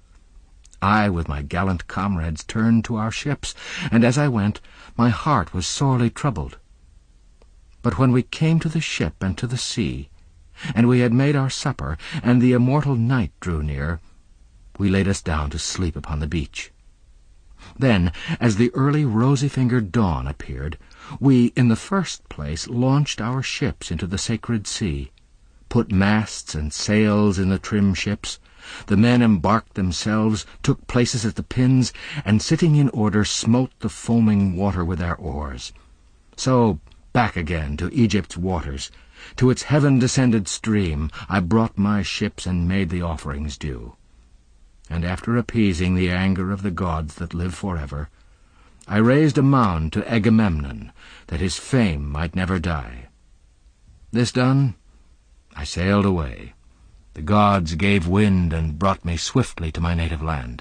A: I, with my gallant comrades, turned to our ships, and as I went, my heart was sorely troubled. But when we came to the ship and to the sea, and we had made our supper, and the immortal night drew near, we laid us down to sleep upon the beach. Then, as the early rosy-fingered dawn appeared, we, in the first place, launched our ships into the sacred sea, put masts and sails in the trim ships. The men embarked themselves, took places at the pins, and sitting in order smote the foaming water with their oars. So back again to Egypt's waters, to its heaven-descended stream, I brought my ships and made the offerings due. And after appeasing the anger of the gods that live forever, I raised a mound to Agamemnon, that his fame might never die. This done, I sailed away. The gods gave wind and brought me swiftly to my native land.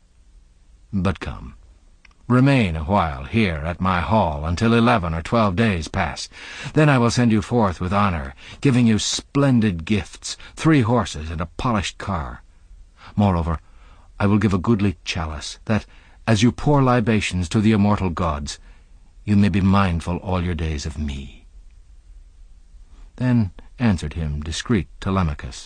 A: But come, remain a while here at my hall until 11 or 12 days pass. Then I will send you forth with honor, giving you splendid gifts, 3 horses and a polished car. Moreover, I will give a goodly chalice, that, as you pour libations to the immortal gods, you may be mindful all your days of me." Then answered him discreet Telemachus,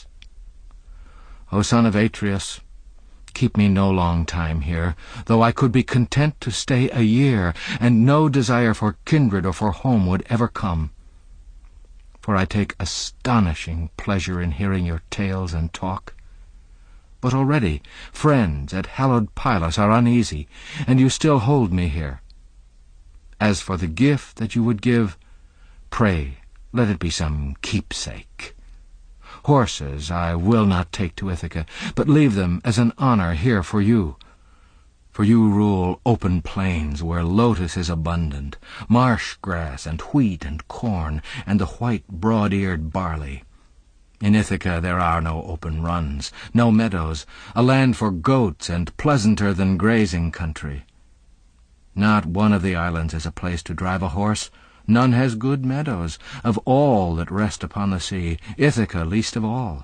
A: "O son of Atreus, keep me no long time here, though I could be content to stay a year, and no desire for kindred or for home would ever come. For I take astonishing pleasure in hearing your tales and talk. But already friends at hallowed Pylos are uneasy, and you still hold me here. As for the gift that you would give, pray let it be some keepsake. Horses I will not take to Ithaca, but leave them as an honor here for you. For you rule open plains where lotus is abundant, marsh grass and wheat and corn, and the white broad-eared barley. In Ithaca there are no open runs, no meadows, a land for goats and pleasanter than grazing country. Not one of the islands is a place to drive a horse. None has good meadows, of all that rest upon the sea, Ithaca least of all."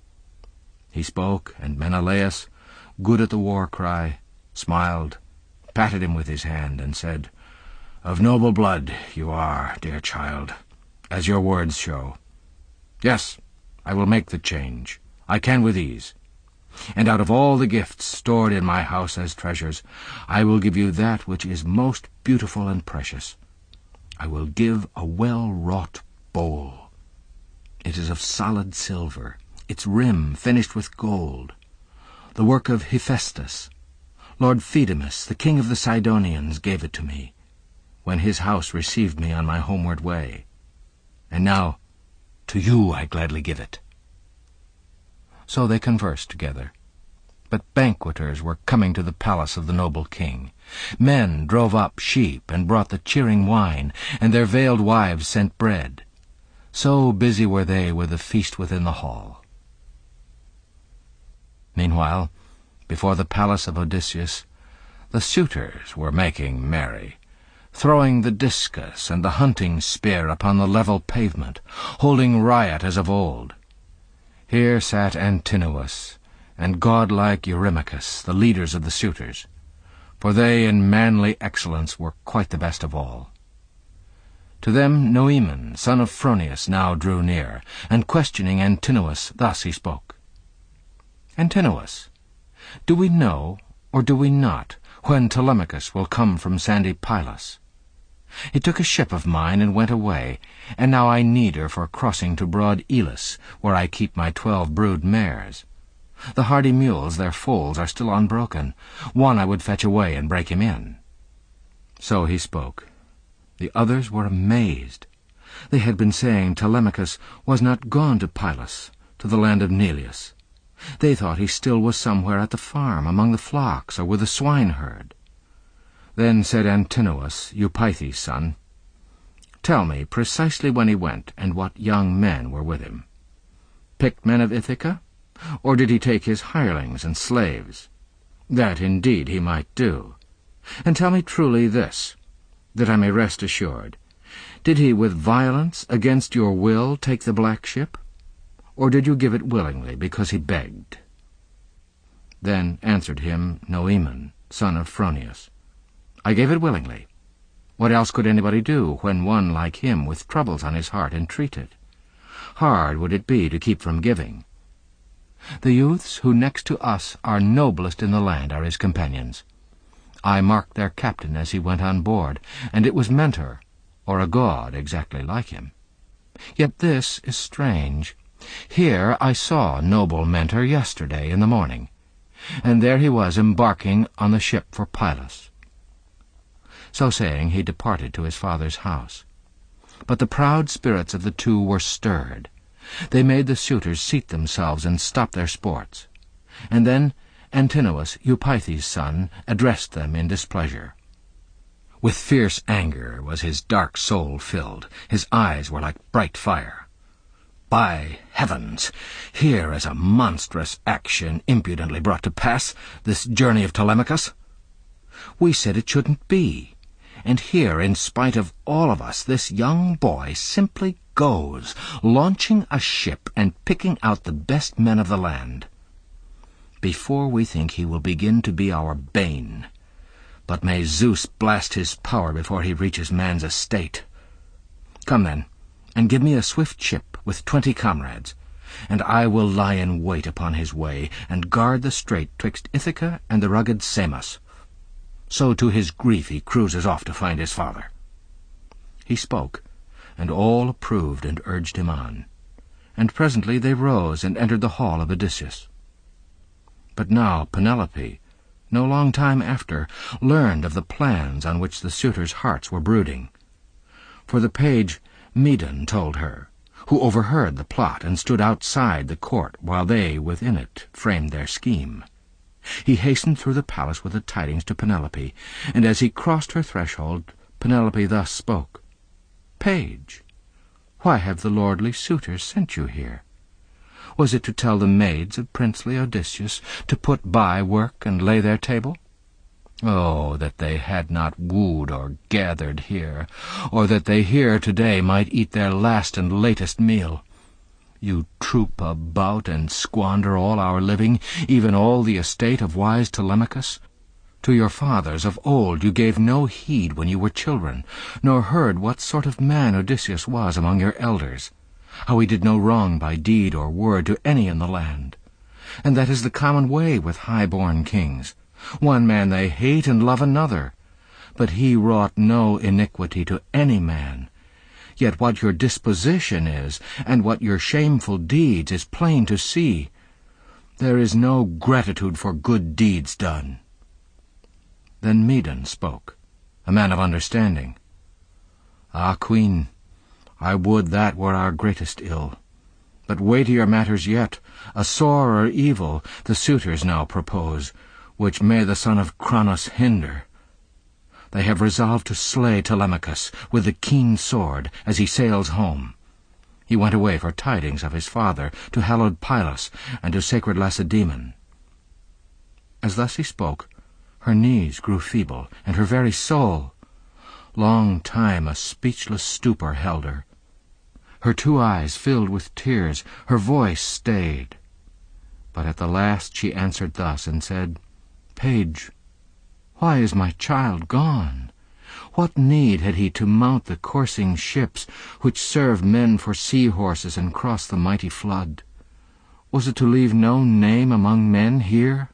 A: He spoke, and Menelaus, good at the war cry, smiled, patted him with his hand, and said, "Of noble blood you are, dear child, as your words show. Yes, I will make the change. I can with ease. And out of all the gifts stored in my house as treasures, I will give you that which is most beautiful and precious. I will give a well-wrought bowl. It is of solid silver, its rim finished with gold, the work of Hephaestus. Lord Phaedimus, the king of the Sidonians, gave it to me, when his house received me on my homeward way. And now to you I gladly give it." So they conversed together. But banqueters were coming to the palace of the noble king. Men drove up sheep and brought the cheering wine, and their veiled wives sent bread. So busy were they with the feast within the hall. Meanwhile, before the palace of Odysseus, the suitors were making merry, throwing the discus and the hunting spear upon the level pavement, holding riot as of old. Here sat Antinous and godlike Eurymachus, the leaders of the suitors, for they in manly excellence were quite the best of all. To them Noemon, son of Phronius, now drew near, and questioning Antinous, thus he spoke. "Antinous, do we know, or do we not, when Telemachus will come from sandy Pylos? He took a ship of mine and went away, and now I need her for crossing to broad Elis, where I keep my 12 brood mares. The hardy mules, their foals, are still unbroken. One I would fetch away and break him in." So he spoke. The others were amazed. They had been saying Telemachus was not gone to Pylos, to the land of Neleus. They thought he still was somewhere at the farm, among the flocks, or with the swineherd. Then said Antinous, Eupeithes' son, "Tell me precisely when he went, and what young men were with him. Picked men of Ithaca? Or did he take his hirelings and slaves? That indeed he might do. And tell me truly this, that I may rest assured. Did he with violence, against your will, take the black ship? Or did you give it willingly, because he begged?" Then answered him Noemon, son of Phronius, "I gave it willingly. What else could anybody do when one like him with troubles on his heart entreated? Hard would it be to keep from giving. The youths who next to us are noblest in the land are his companions. I marked their captain as he went on board, and it was Mentor, or a god exactly like him. Yet this is strange. Here I saw noble Mentor yesterday in the morning, and there he was embarking on the ship for Pylos." So saying, he departed to his father's house. But the proud spirits of the two were stirred. They made the suitors seat themselves and stop their sports. And then Antinous, Eupeithes' son, addressed them in displeasure. With fierce anger was his dark soul filled. His eyes were like bright fire. By heavens, here is a monstrous action impudently brought to pass, this journey of Telemachus. We said it shouldn't be, and here, in spite of all of us, this young boy simply goes, launching a ship and picking out the best men of the land. Before we think he will begin to be our bane. But may Zeus blast his power before he reaches man's estate. Come then, and give me a swift ship with 20 comrades, and I will lie in wait upon his way, and guard the strait twixt Ithaca and the rugged Samos. So to his grief he cruises off to find his father. He spoke, and all approved and urged him on. And presently they rose and entered the hall of Odysseus. But now Penelope, no long time after, learned of the plans on which the suitors' hearts were brooding. For the page Medon told her, who overheard the plot and stood outside the court while they within it framed their scheme. He hastened through the palace with the tidings to Penelope, and as he crossed her threshold, Penelope thus spoke. "Page, why have the lordly suitors sent you here? Was it to tell the maids of princely Odysseus to put by work and lay their table? Oh, that they had not wooed or gathered here, or that they here today might eat their last and latest meal. You troop about and squander all our living, even all the estate of wise Telemachus. To your fathers of old you gave no heed when you were children, nor heard what sort of man Odysseus was among your elders, how he did no wrong by deed or word to any in the land. And that is the common way with high-born kings. One man they hate and love another. But he wrought no iniquity to any man. Yet what your disposition is, and what your shameful deeds, is plain to see. There is no gratitude for good deeds done." Then Medon spoke, a man of understanding. "Ah, Queen, I would that were our greatest ill. But weightier matters yet, a sorer evil, the suitors now propose, which may the son of Cronos hinder. They have resolved to slay Telemachus with the keen sword as he sails home. He went away for tidings of his father to hallowed Pylos and to sacred Lacedaemon." As thus he spoke, her knees grew feeble, and her very soul. Long time a speechless stupor held her. Her 2 eyes filled with tears, her voice stayed. But at the last she answered thus, and said, "Page, why is my child gone? What need had he to mount the coursing ships, which serve men for sea-horses and cross the mighty flood? Was it to leave no name among men here?"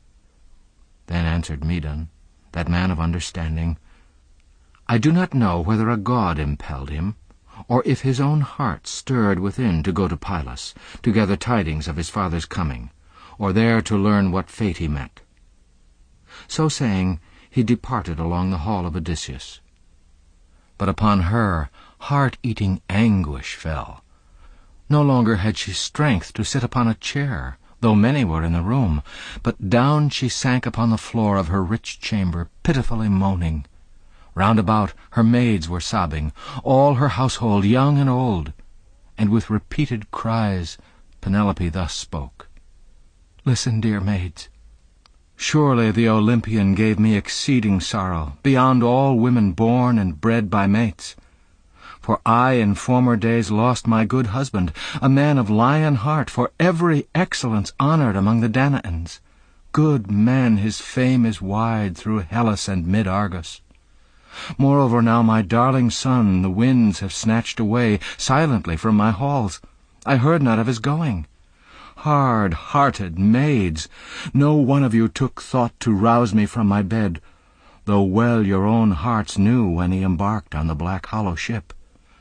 A: Then answered Medon, that man of understanding, "I do not know whether a god impelled him, or if his own heart stirred within to go to Pylos, to gather tidings of his father's coming, or there to learn what fate he met." So saying, he departed along the hall of Odysseus. But upon her heart-eating anguish fell. No longer had she strength to sit upon a chair, though many were in the room, but down she sank upon the floor of her rich chamber, pitifully moaning. Round about her maids were sobbing, all her household, young and old, and with repeated cries Penelope thus spoke. "Listen, dear maids. Surely the Olympian gave me exceeding sorrow, beyond all women born and bred by mates. For I in former days lost my good husband, a man of lion heart, for every excellence honoured among the Danaans. Good man, his fame is wide through Hellas and mid-Argos. Moreover now my darling son the winds have snatched away silently from my halls. I heard not of his going. Hard-hearted maids, no one of you took thought to rouse me from my bed, though well your own hearts knew when he embarked on the black hollow ship.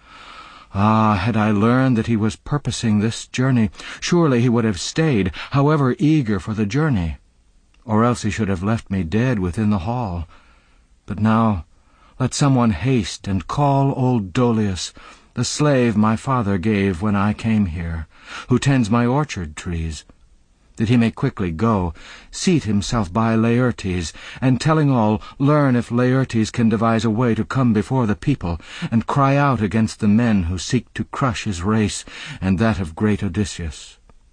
A: Ah, had I learned that he was purposing this journey, surely he would have stayed, however eager for the journey, or else he should have left me dead within the hall. But now let someone haste and call old Dolius, the slave my father gave when I came here, who tends my orchard trees. that he may quickly go, seat himself by Laertes, and telling all, learn if Laertes can devise a way to come before the people, and cry out against the men who seek to crush his race, and that of great Odysseus.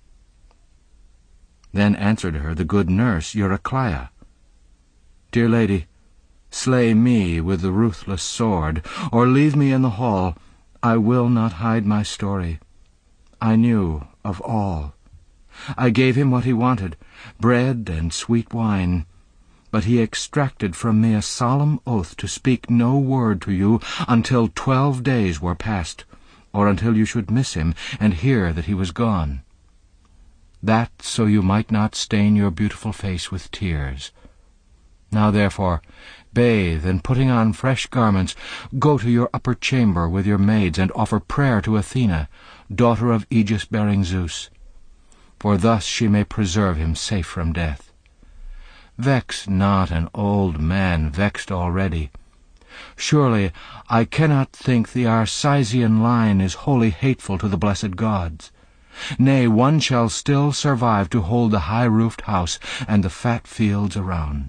A: Then answered her the good nurse Eurycleia, Dear lady, slay me with the ruthless sword, or leave me in the hall. I will not hide my story. I knew of all. I gave him what he wanted, bread and sweet wine, but he extracted from me a solemn oath to speak no word to you until 12 days were past, or until you should miss him and hear that he was gone. That so you might not stain your beautiful face with tears. Now therefore, bathe, and putting on fresh garments, go to your upper chamber with your maids, and offer prayer to Athena, daughter of Aegis-bearing Zeus, for thus she may preserve him safe from death. Vex not an old man vexed already. Surely I cannot think the Arcesian line is wholly hateful to the blessed gods. Nay, one shall still survive to hold the high-roofed house and the fat fields around.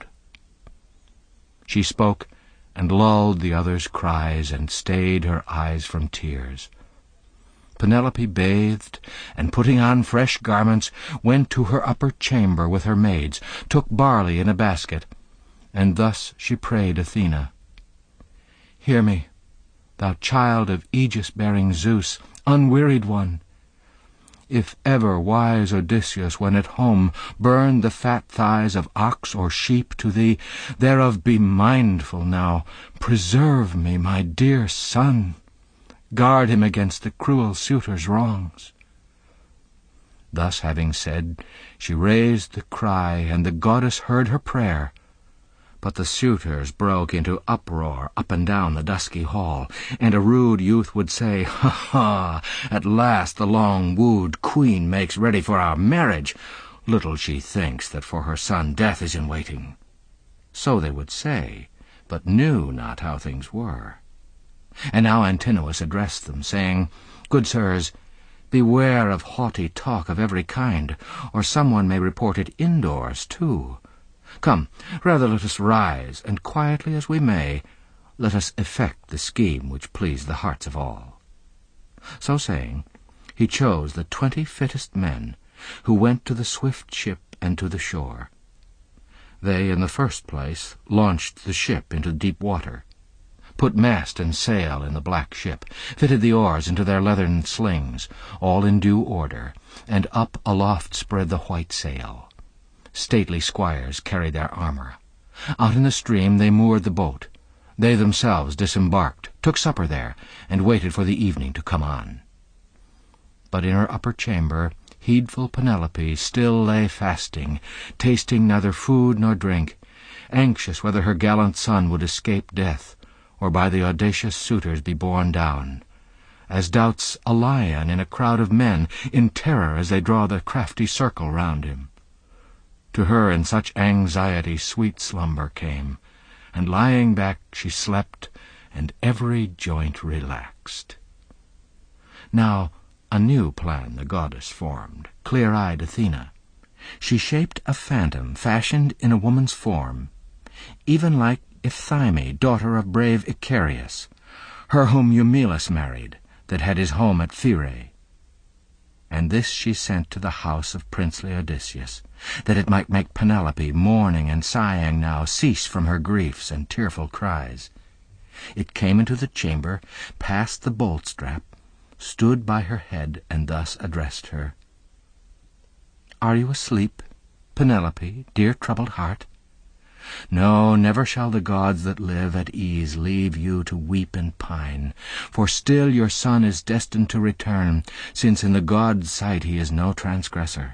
A: She spoke, and lulled the others' cries, and stayed her eyes from tears. Penelope bathed, and putting on fresh garments, went to her upper chamber with her maids, took barley in a basket, and thus she prayed Athena. Hear me, thou child of Aegis-bearing Zeus, unwearied one. If ever wise Odysseus, when at home, burned the fat thighs of ox or sheep to thee, thereof be mindful now. Preserve me, my dear son. Guard him against the cruel suitor's wrongs. Thus having said, she raised the cry, and the goddess heard her prayer. But the suitors broke into uproar up and down the dusky hall, and a rude youth would say, Ha ha! At last the long-wooed queen makes ready for our marriage. Little she thinks that for her son death is in waiting. So they would say, but knew not how things were. And now Antinous addressed them, saying, Good sirs, beware of haughty talk of every kind, or someone may report it indoors too. Come, rather let us rise, and quietly as we may, let us effect the scheme which pleased the hearts of all. So saying, he chose the 20 fittest men, who went to the swift ship and to the shore. They, in the first place, launched the ship into deep water, put mast and sail in the black ship, fitted the oars into their leathern slings, all in due order, and up aloft spread the white sail. Stately squires carried their armour. Out in the stream they moored the boat. They themselves disembarked, took supper there, and waited for the evening to come on. But in her upper chamber, heedful Penelope still lay fasting, tasting neither food nor drink, anxious whether her gallant son would escape death, or by the audacious suitors be borne down, as doubts a lion in a crowd of men, in terror as they draw the crafty circle round him. To her in such anxiety sweet slumber came, and lying back she slept, and every joint relaxed. Now a new plan the goddess formed, clear-eyed Athena. She shaped a phantom fashioned in a woman's form, even like Iphthyme, daughter of brave Icarius, her whom Eumelus married, that had his home at Phyrae. And this she sent to the house of princely Odysseus, that it might make Penelope, mourning and sighing now, cease from her griefs and tearful cries. It came into the chamber, passed the bolt-strap, stood by her head, and thus addressed her. Are you asleep, Penelope, dear troubled heart? No, never shall the gods that live at ease leave you to weep and pine, for still your son is destined to return, since in the gods' sight he is no transgressor.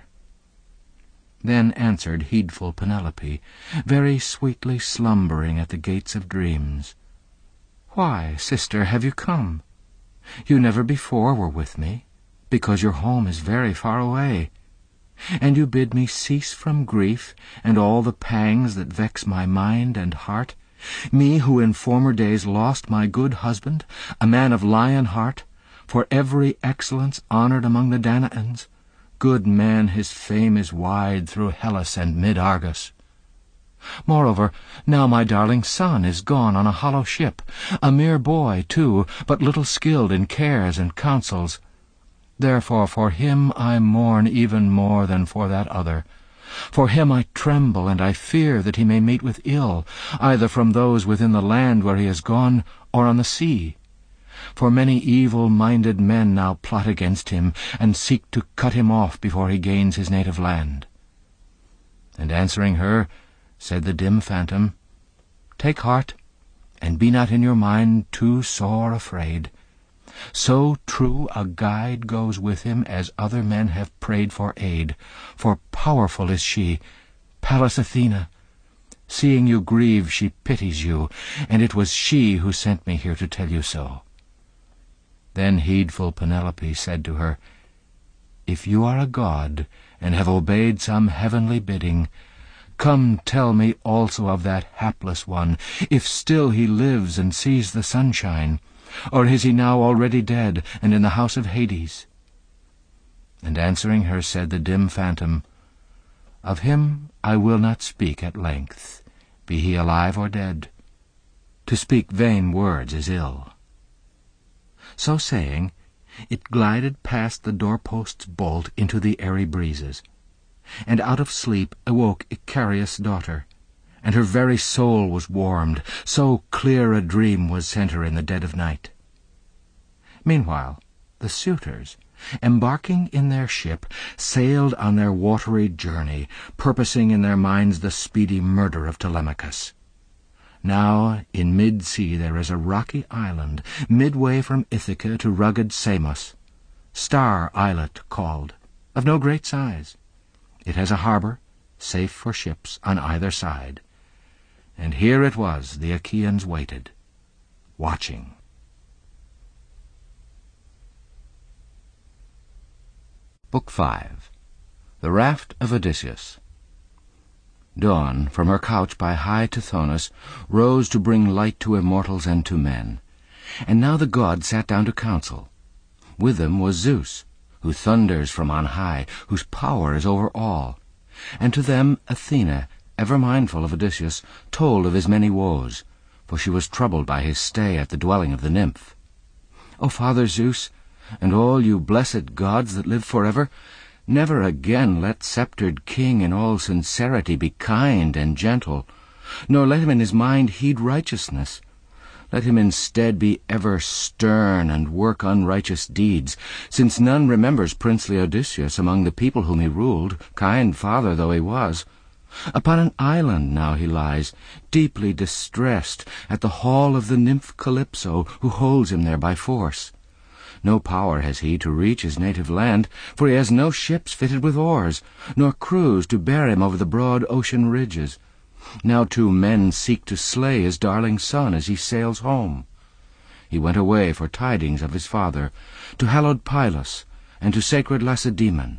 A: Then answered heedful Penelope, very sweetly slumbering at the gates of dreams, Why, sister, have you come? You never before were with me, because your home is very far away. And you bid me cease from grief and all the pangs that vex my mind and heart, me who in former days lost my good husband, a man of lion heart, for every excellence honoured among the Danaans, good man, his fame is wide through Hellas and mid-Argus. Moreover, now my darling son is gone on a hollow ship, a mere boy, too, but little skilled in cares and counsels. Therefore for him I mourn even more than for that other. For him I tremble, and I fear that he may meet with ill, either from those within the land where he is gone, or on the sea. For many evil-minded men now plot against him, and seek to cut him off before he gains his native land. And answering her, said the dim phantom, Take heart, and be not in your mind too sore afraid. So true a guide goes with him as other men have prayed for aid, for powerful is she, Pallas Athena. Seeing you grieve, she pities you, and it was she who sent me here to tell you so. Then heedful Penelope said to her, If you are a god, and have obeyed some heavenly bidding, come tell me also of that hapless one, if still he lives and sees the sunshine, or is he now already dead, and in the house of Hades? And answering her said the dim phantom, Of him I will not speak at length, be he alive or dead. To speak vain words is ill. So saying, it glided past the doorpost's bolt into the airy breezes, and out of sleep awoke Icarius' daughter, and her very soul was warmed, so clear a dream was sent her in the dead of night. Meanwhile the suitors, embarking in their ship, sailed on their watery journey, purposing in their minds the speedy murder of Telemachus. Now in mid-sea there is a rocky island, midway from Ithaca to rugged Samos, Star Islet called, of no great size. It has a harbour, safe for ships on either side. And here it was the Achaeans waited, watching. Book 5. The Raft of Odysseus. Dawn, from her couch by high Tithonus, rose to bring light to immortals and to men. And now the gods sat down to council. With them was Zeus, who thunders from on high, whose power is over all. And to them Athena, ever mindful of Odysseus, told of his many woes, for she was troubled by his stay at the dwelling of the nymph. O Father Zeus, and all you blessed gods that live forever, never again let sceptred king in all sincerity be kind and gentle, nor let him in his mind heed righteousness. Let him instead be ever stern and work unrighteous deeds, since none remembers princely Odysseus among the people whom he ruled, kind father though he was. Upon an island now he lies, deeply distressed, at the hall of the nymph Calypso, who holds him there by force. No power has he to reach his native land, for he has no ships fitted with oars, nor crews to bear him over the broad ocean ridges. Now too men seek to slay his darling son as he sails home. He went away for tidings of his father, to hallowed Pylos, and to sacred Lacedaemon.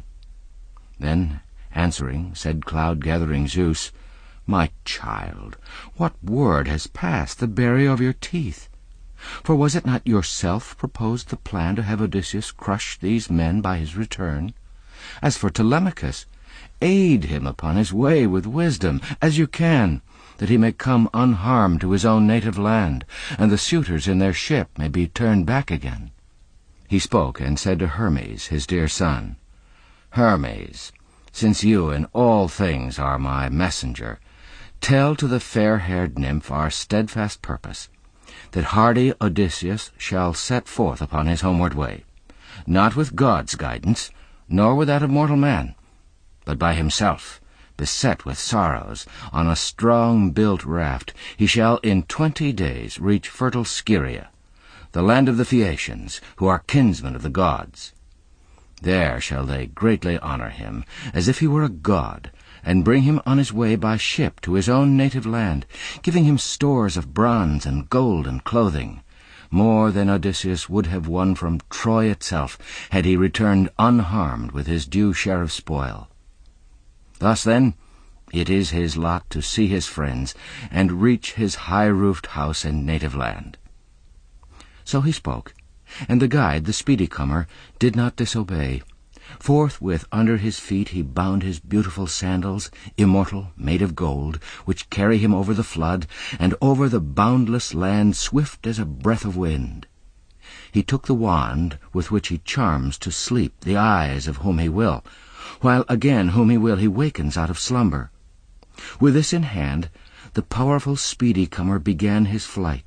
A: Then, answering, said cloud-gathering Zeus, My child, what word has passed the barrier of your teeth? For was it not yourself proposed the plan to have Odysseus crush these men by his return? As for Telemachus, aid him upon his way with wisdom, as you can, that he may come unharmed to his own native land, and the suitors in their ship may be turned back again. He spoke and said to Hermes, his dear son, Hermes, since you in all things are my messenger, tell to the fair-haired nymph our steadfast purpose, that hardy Odysseus shall set forth upon his homeward way, not with God's guidance, nor with that of mortal man, but by himself, beset with sorrows, on a strong-built raft, he shall in 20 days reach fertile Scheria, the land of the Phaeacians, who are kinsmen of the gods. There shall they greatly honor him, as if he were a god, and bring him on his way by ship to his own native land, giving him stores of bronze and gold and clothing, more than Odysseus would have won from Troy itself, had he returned unharmed with his due share of spoil. Thus, then, it is his lot to see his friends, and reach his high-roofed house and native land. So he spoke, and the guide, the speedy comer, did not disobey, Forthwith under his feet he bound his beautiful sandals, immortal, made of gold, which carry him over the flood, and over the boundless land swift as a breath of wind. He took the wand with which he charms to sleep the eyes of whom he will, while again whom he will he wakens out of slumber. With this in hand, the powerful speedy comer began his flight.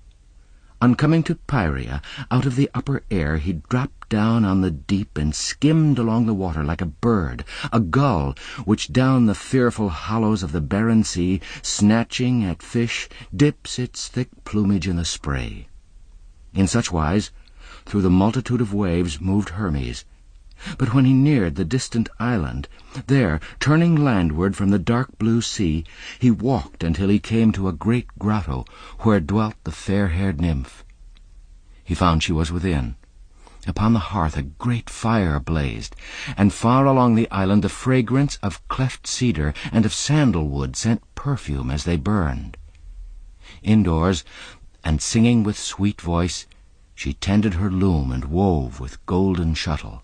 A: On coming to Pieria, out of the upper air he dropped down on the deep and skimmed along the water like a bird, a gull, which down the fearful hollows of the barren sea, snatching at fish, dips its thick plumage in the spray. In such wise, through the multitude of waves moved Hermes. But when he neared the distant island, there, turning landward from the dark blue sea, he walked until he came to a great grotto where dwelt the fair-haired nymph. He found she was within. Upon the hearth a great fire blazed, and far along the island the fragrance of cleft cedar and of sandalwood sent perfume as they burned. Indoors, and singing with sweet voice, she tended her loom and wove with golden shuttle.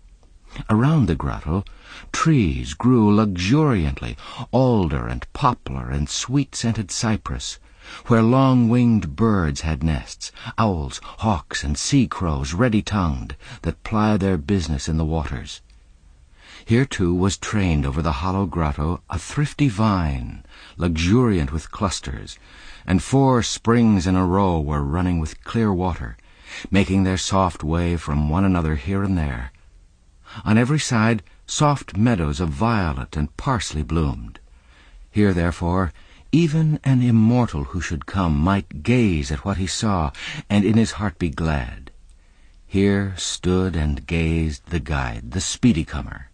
A: Around the grotto, trees grew luxuriantly, alder and poplar and sweet-scented cypress, where long-winged birds had nests, owls, hawks, and sea-crows ready-tongued, that ply their business in the waters. Here, too, was trained over the hollow grotto a thrifty vine, luxuriant with clusters, and 4 springs in a row were running with clear water, making their soft way from one another here and there. On every side soft meadows of violet and parsley bloomed. Here, therefore, even an immortal who should come might gaze at what he saw, and in his heart be glad. Here stood and gazed the guide, the speedy comer.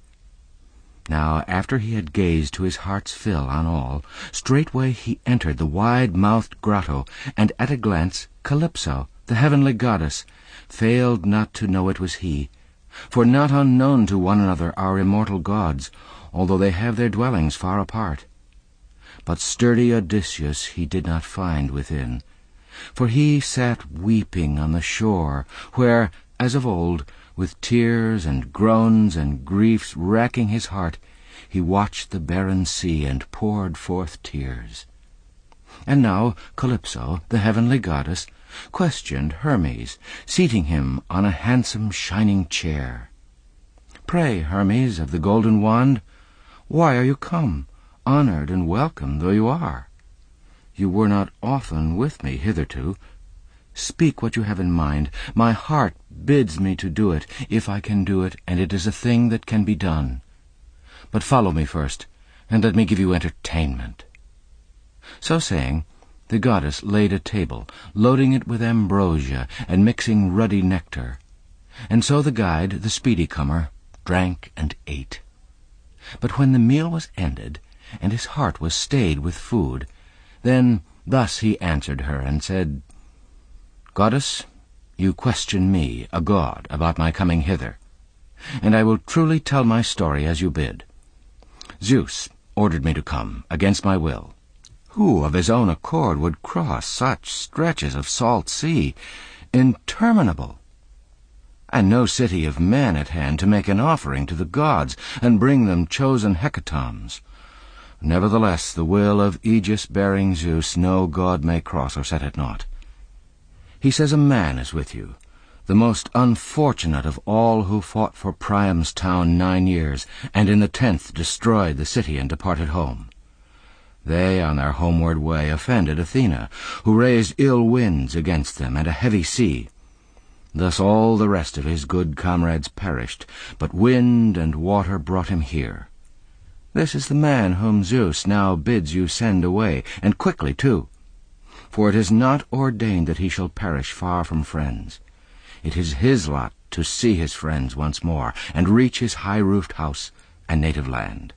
A: Now, after he had gazed to his heart's fill on all, straightway he entered the wide-mouthed grotto, and at a glance Calypso, the heavenly goddess, failed not to know it was he. For not unknown to one another are immortal gods, although they have their dwellings far apart. But sturdy Odysseus he did not find within, for he sat weeping on the shore, where, as of old, with tears and groans and griefs racking his heart, he watched the barren sea and poured forth tears. And now Calypso, the heavenly goddess, questioned Hermes, seating him on a handsome shining chair. "Pray, Hermes of the golden wand, why are you come, honored and welcome though you are? You were not often with me hitherto. Speak what you have in mind. My heart bids me to do it, if I can do it, and it is a thing that can be done. But follow me first, and let me give you entertainment." So saying, the goddess laid a table, loading it with ambrosia and mixing ruddy nectar. And so the guide, the speedy comer, drank and ate. But when the meal was ended, and his heart was stayed with food, then thus he answered her and said, "Goddess, you question me, a god, about my coming hither, and I will truly tell my story as you bid. Zeus ordered me to come, against my will. Who of his own accord would cross such stretches of salt sea, interminable? And no city of men at hand to make an offering to the gods, and bring them chosen hecatombs. Nevertheless, the will of Aegis-bearing Zeus no god may cross or set at naught. He says a man is with you, the most unfortunate of all who fought for Priam's town 9 years, and in the 10th destroyed the city and departed home. They, on their homeward way, offended Athena, who raised ill winds against them and a heavy sea. Thus all the rest of his good comrades perished, but wind and water brought him here. This is the man whom Zeus now bids you send away, and quickly too. For it is not ordained that he shall perish far from friends. It is his lot to see his friends once more, and reach his high-roofed house and native land."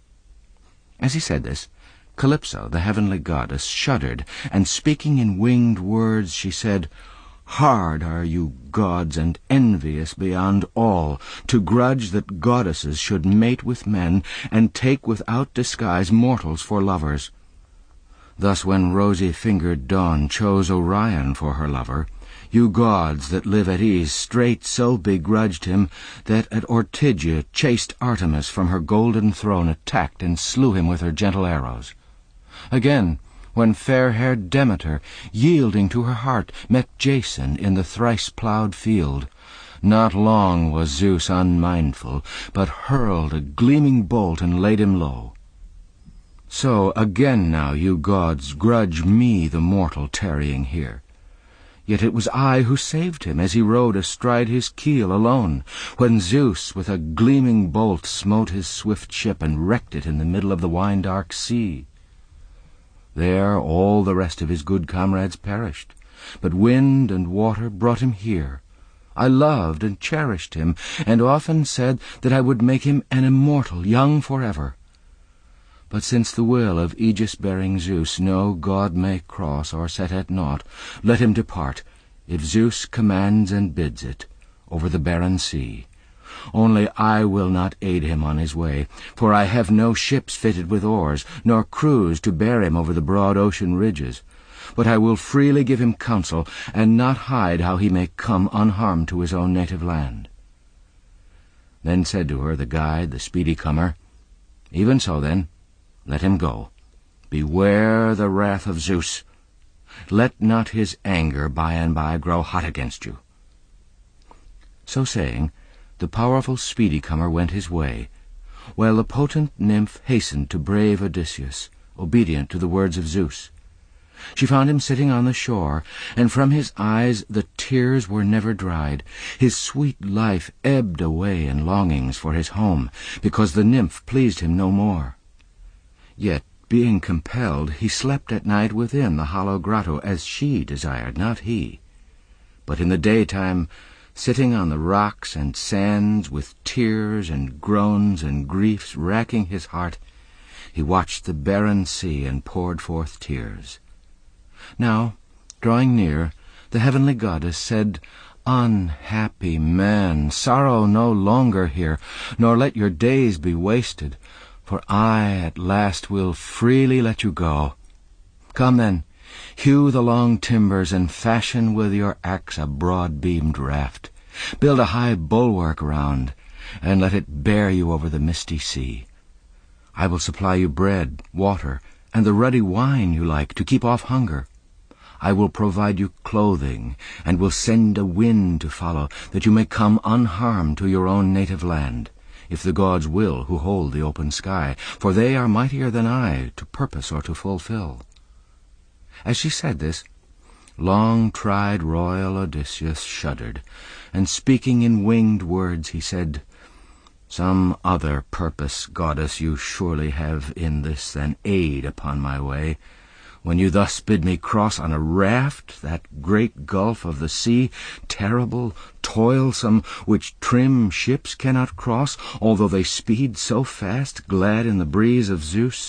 A: As he said this, Calypso, the heavenly goddess, shuddered, and speaking in winged words, she said, "Hard are you gods, and envious beyond all, to grudge that goddesses should mate with men, and take without disguise mortals for lovers. Thus when rosy-fingered Dawn chose Orion for her lover, You gods that live at ease straight so begrudged him that at Ortygia chaste Artemis from her golden throne attacked and slew him with her gentle arrows. Again, when fair-haired Demeter, yielding to her heart, met Jason in the thrice-ploughed field, not long was Zeus unmindful, but hurled a gleaming bolt and laid him low. So again now, you gods, grudge me the mortal tarrying here. Yet it was I who saved him as he rode astride his keel alone, when Zeus with a gleaming bolt smote his swift ship and wrecked it in the middle of the wine-dark sea. There all the rest of his good comrades perished, but wind and water brought him here. I loved and cherished him, and often said that I would make him an immortal, young forever. But since the will of aegis-bearing Zeus no god may cross or set at naught, let him depart, if Zeus commands and bids it, over the barren sea. Only I will not aid him on his way, for I have no ships fitted with oars, nor crews to bear him over the broad ocean ridges. But I will freely give him counsel, and not hide how he may come unharmed to his own native land. Then said to her the guide, the speedy comer, Even so, then, let him go. Beware the wrath of Zeus. Let not his anger by and by grow hot against you. So saying, the powerful speedy comer went his way, while the potent nymph hastened to brave Odysseus, obedient to the words of Zeus. She found him sitting on the shore, and from his eyes the tears were never dried. His sweet life ebbed away in longings for his home, because the nymph pleased him no more. Yet, being compelled, he slept at night within the hollow grotto, as she desired, not he. But in the daytime, sitting on the rocks and sands, with tears and groans and griefs racking his heart, he watched the barren sea and poured forth tears. Now, drawing near, the heavenly goddess said, Unhappy man, sorrow no longer here, nor let your days be wasted, for I at last will freely let you go. Come then, hew the long timbers, and fashion with your axe a broad-beamed raft. Build a high bulwark round, and let it bear you over the misty sea. I will supply you bread, water, and the ruddy wine you like to keep off hunger. I will provide you clothing, and will send a wind to follow, that you may come unharmed to your own native land, if the gods will who hold the open sky, for they are mightier than I to purpose or to fulfill. As she said this, long-tried royal Odysseus shuddered, and speaking in winged words he said, Some other purpose, goddess, you surely have in this than aid upon my way, when you thus bid me cross on a raft that great gulf of the sea, terrible, toilsome, which trim ships cannot cross, although they speed so fast, glad in the breeze of Zeus.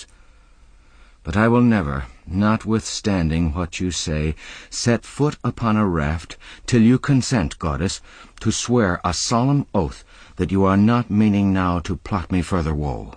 A: But I will never, notwithstanding what you say, set foot upon a raft till you consent, goddess, to swear a solemn oath that you are not meaning now to plot me further woe.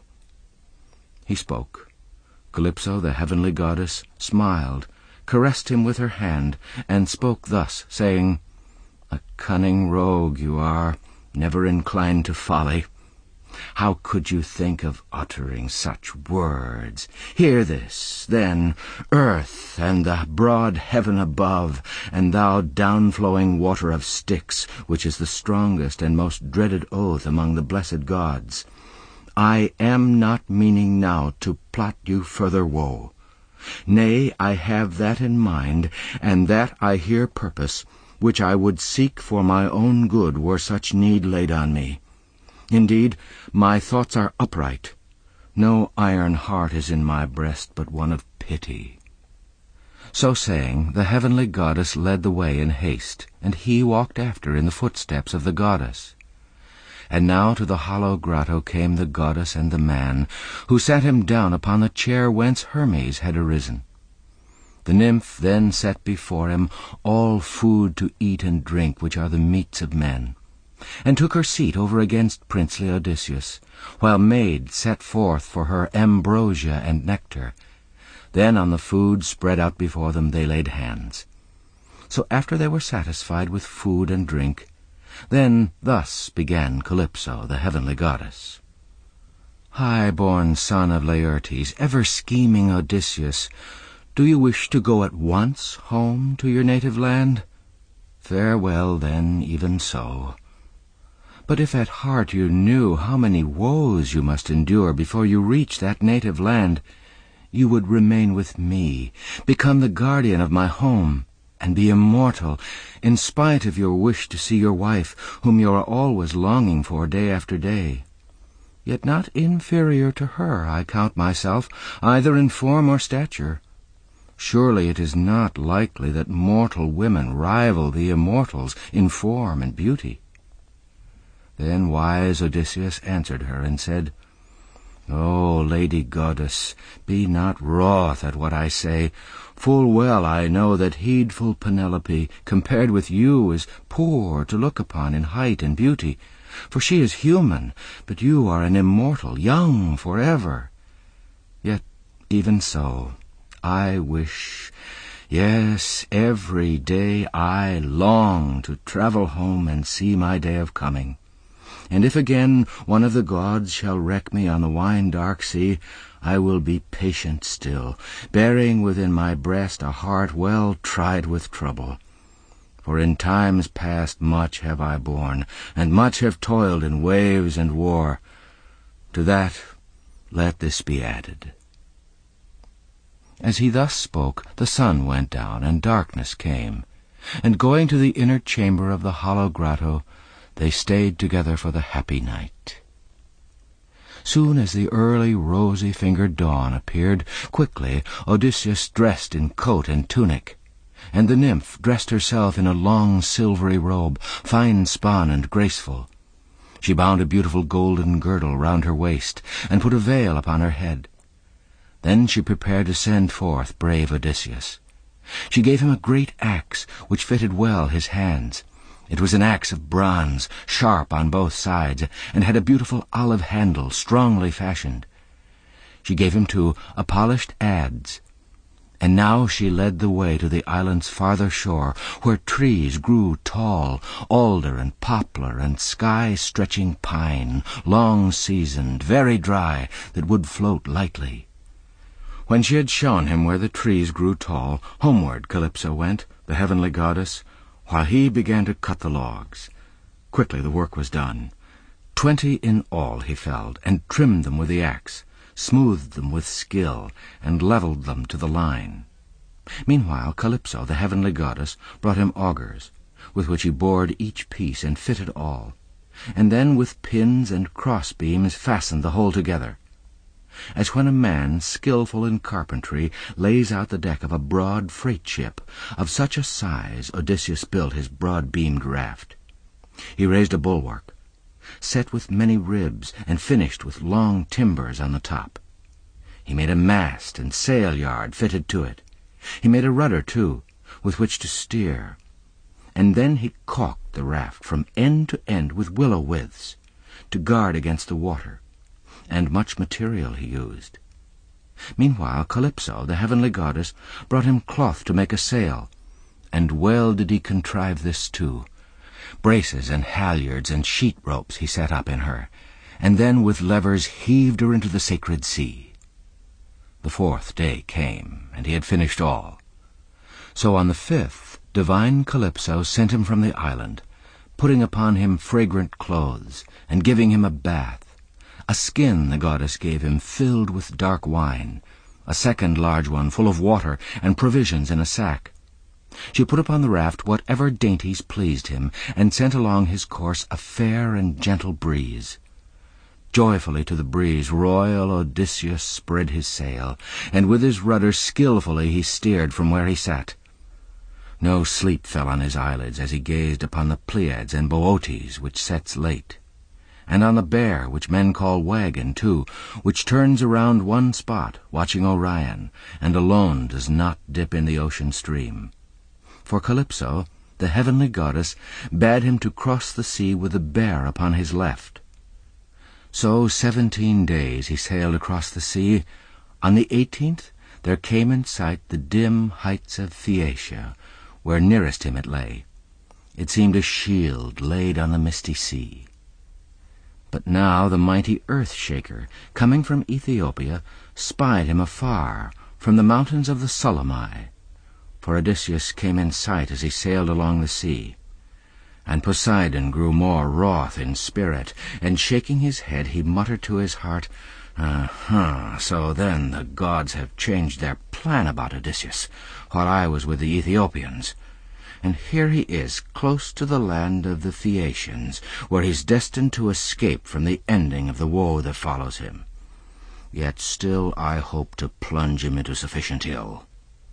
A: He spoke. Calypso, the heavenly goddess, smiled, caressed him with her hand, and spoke thus, saying, A cunning rogue you are, never inclined to folly. How could you think of uttering such words? Hear this, then, earth, and the broad heaven above, and thou downflowing water of Styx, which is the strongest and most dreaded oath among the blessed gods. I am not meaning now to plot you further woe. Nay, I have that in mind, and that I here purpose, which I would seek for my own good were such need laid on me. Indeed, my thoughts are upright. No iron heart is in my breast, but one of pity. So saying, the heavenly goddess led the way in haste, and he walked after in the footsteps of the goddess. And now to the hollow grotto came the goddess and the man, who sat him down upon the chair whence Hermes had arisen. The nymph then set before him all food to eat and drink, which are the meats of men, and took her seat over against princely Odysseus, while maids set forth for her ambrosia and nectar. Then on the food spread out before them they laid hands. So after they were satisfied with food and drink, then thus began Calypso, the heavenly goddess. High-born son of Laertes, ever-scheming Odysseus, do you wish to go at once home to your native land? Farewell, then, even so. But if at heart you knew how many woes you must endure before you reach that native land, you would remain with me, become the guardian of my home, and be immortal, in spite of your wish to see your wife, whom you are always longing for day after day. Yet not inferior to her I count myself, either in form or stature. Surely it is not likely that mortal women rival the immortals in form and beauty. Then wise Odysseus answered her and said, O lady goddess, be not wroth at what I say. Full well I know that heedful Penelope, compared with you, is poor to look upon in height and beauty. For she is human, but you are an immortal, young forever. Yet even so, I wish, yes, every day I long to travel home and see my day of coming. And if again one of the gods shall wreck me on the wine-dark sea, I will be patient still, bearing within my breast a heart well tried with trouble. For in times past much have I borne, and much have toiled in waves and war. To that let this be added. As he thus spoke, the sun went down, and darkness came, and going to the inner chamber of the hollow grotto, they stayed together for the happy night. Soon as the early rosy-fingered dawn appeared, quickly Odysseus dressed in coat and tunic, and the nymph dressed herself in a long silvery robe, fine-spun and graceful. She bound a beautiful golden girdle round her waist, and put a veil upon her head. Then she prepared to send forth brave Odysseus. She gave him a great axe, which fitted well his hands. It was an axe of bronze, sharp on both sides, and had a beautiful olive handle, strongly fashioned. She gave him, too, a polished adze. And now she led the way to the island's farther shore, where trees grew tall, alder and poplar and sky-stretching pine, long-seasoned, very dry, that would float lightly. When she had shown him where the trees grew tall, homeward Calypso went, the heavenly goddess, while he began to cut the logs. Quickly the work was done. 20 in all he felled, and trimmed them with the axe, smoothed them with skill, and levelled them to the line. Meanwhile Calypso, the heavenly goddess, brought him augers, with which he bored each piece and fitted all, and then with pins and cross-beams fastened the whole together. As when a man, skilful in carpentry, lays out the deck of a broad freight ship, of such a size Odysseus built his broad-beamed raft. He raised a bulwark, set with many ribs, and finished with long timbers on the top. He made a mast and sail-yard fitted to it. He made a rudder, too, with which to steer. And then he caulked the raft from end to end with willow withes, to guard against the water, and much material he used. Meanwhile Calypso, the heavenly goddess, brought him cloth to make a sail, and well did he contrive this too. Braces and halyards and sheet-ropes he set up in her, and then with levers heaved her into the sacred sea. The 4th day came, and he had finished all. So on the 5th, divine Calypso sent him from the island, putting upon him fragrant clothes, and giving him a bath. A skin the goddess gave him filled with dark wine, a second large one full of water and provisions in a sack. She put upon the raft whatever dainties pleased him, and sent along his course a fair and gentle breeze. Joyfully to the breeze royal Odysseus spread his sail, and with his rudder skilfully he steered from where he sat. No sleep fell on his eyelids as he gazed upon the Pleiads and Boötes, which sets late, and on the Bear, which men call Wagon, too, which turns around one spot, watching Orion, and alone does not dip in the ocean stream. For Calypso, the heavenly goddess, bade him to cross the sea with the Bear upon his left. So 17 days he sailed across the sea. On the 18th there came in sight the dim heights of Phaeacia, where nearest him it lay. It seemed a shield laid on the misty sea. But now the mighty Earth-shaker, coming from Ethiopia, spied him afar, from the mountains of the Sulamai. For Odysseus came in sight as he sailed along the sea. And Poseidon grew more wroth in spirit, and shaking his head he muttered to his heart, so then the gods have changed their plan about Odysseus, while I was with the Ethiopians. And here he is, close to the land of the Phaeacians, where he's destined to escape from the ending of the woe that follows him. Yet still I hope to plunge him into sufficient ill."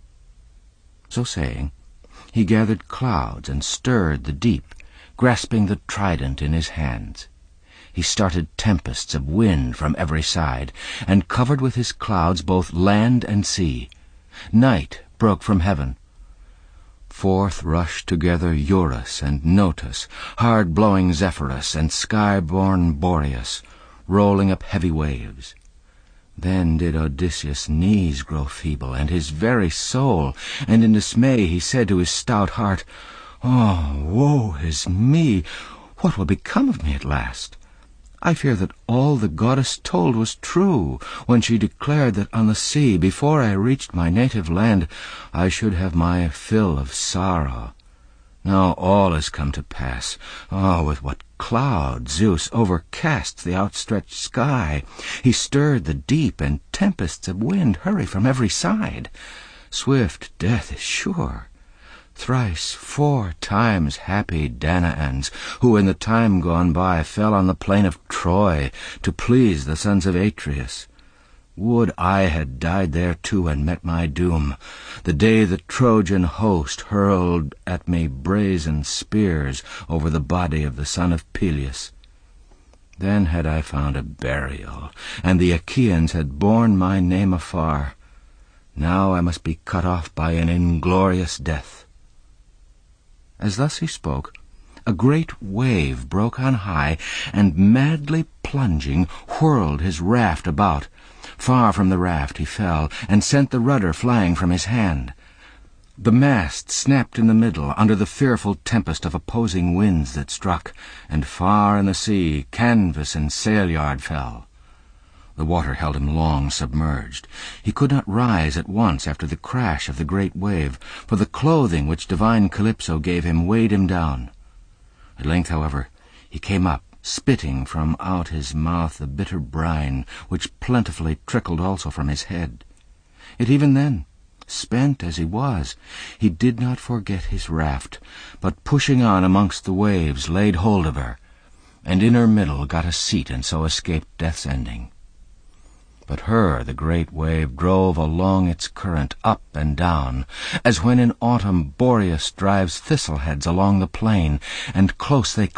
A: So saying, he gathered clouds and stirred the deep, grasping the trident in his hands. He started tempests of wind from every side, and covered with his clouds both land and sea. Night broke from heaven. Forth rushed together Eurus and Notus, hard-blowing Zephyrus and sky-born Boreas, rolling up heavy waves. Then did Odysseus' knees grow feeble, and his very soul, and in dismay he said to his stout heart, "Oh, woe is me! What will become of me at last? I fear that all the goddess told was true, when she declared that on the sea, before I reached my native land, I should have my fill of sorrow. Now all has come to pass. Oh, with what cloud Zeus overcast the outstretched sky! He stirred the deep, and tempests of wind hurry from every side. Swift death is sure. Thrice 4 times happy Danaans, who in the time gone by fell on the plain of Troy to please the sons of Atreus. Would I had died there too and met my doom, the day the Trojan host hurled at me brazen spears over the body of the son of Peleus. Then had I found a burial, and the Achaeans had borne my name afar. Now I must be cut off by an inglorious death." As thus he spoke, a great wave broke on high, and madly plunging, whirled his raft about. Far from the raft he fell, and sent the rudder flying from his hand. The mast snapped in the middle, under the fearful tempest of opposing winds that struck, and far in the sea canvas and sail-yard fell. The water held him long submerged. He could not rise at once after the crash of the great wave, for the clothing which divine Calypso gave him weighed him down. At length, however, he came up, spitting from out his mouth the bitter brine, which plentifully trickled also from his head. Yet even then, spent as he was, he did not forget his raft, but pushing on amongst the waves laid hold of her, and in her middle got a seat, and so escaped death's ending. But her the great wave drove along its current up and down, as when in autumn Boreas drives thistleheads along the plain, and close they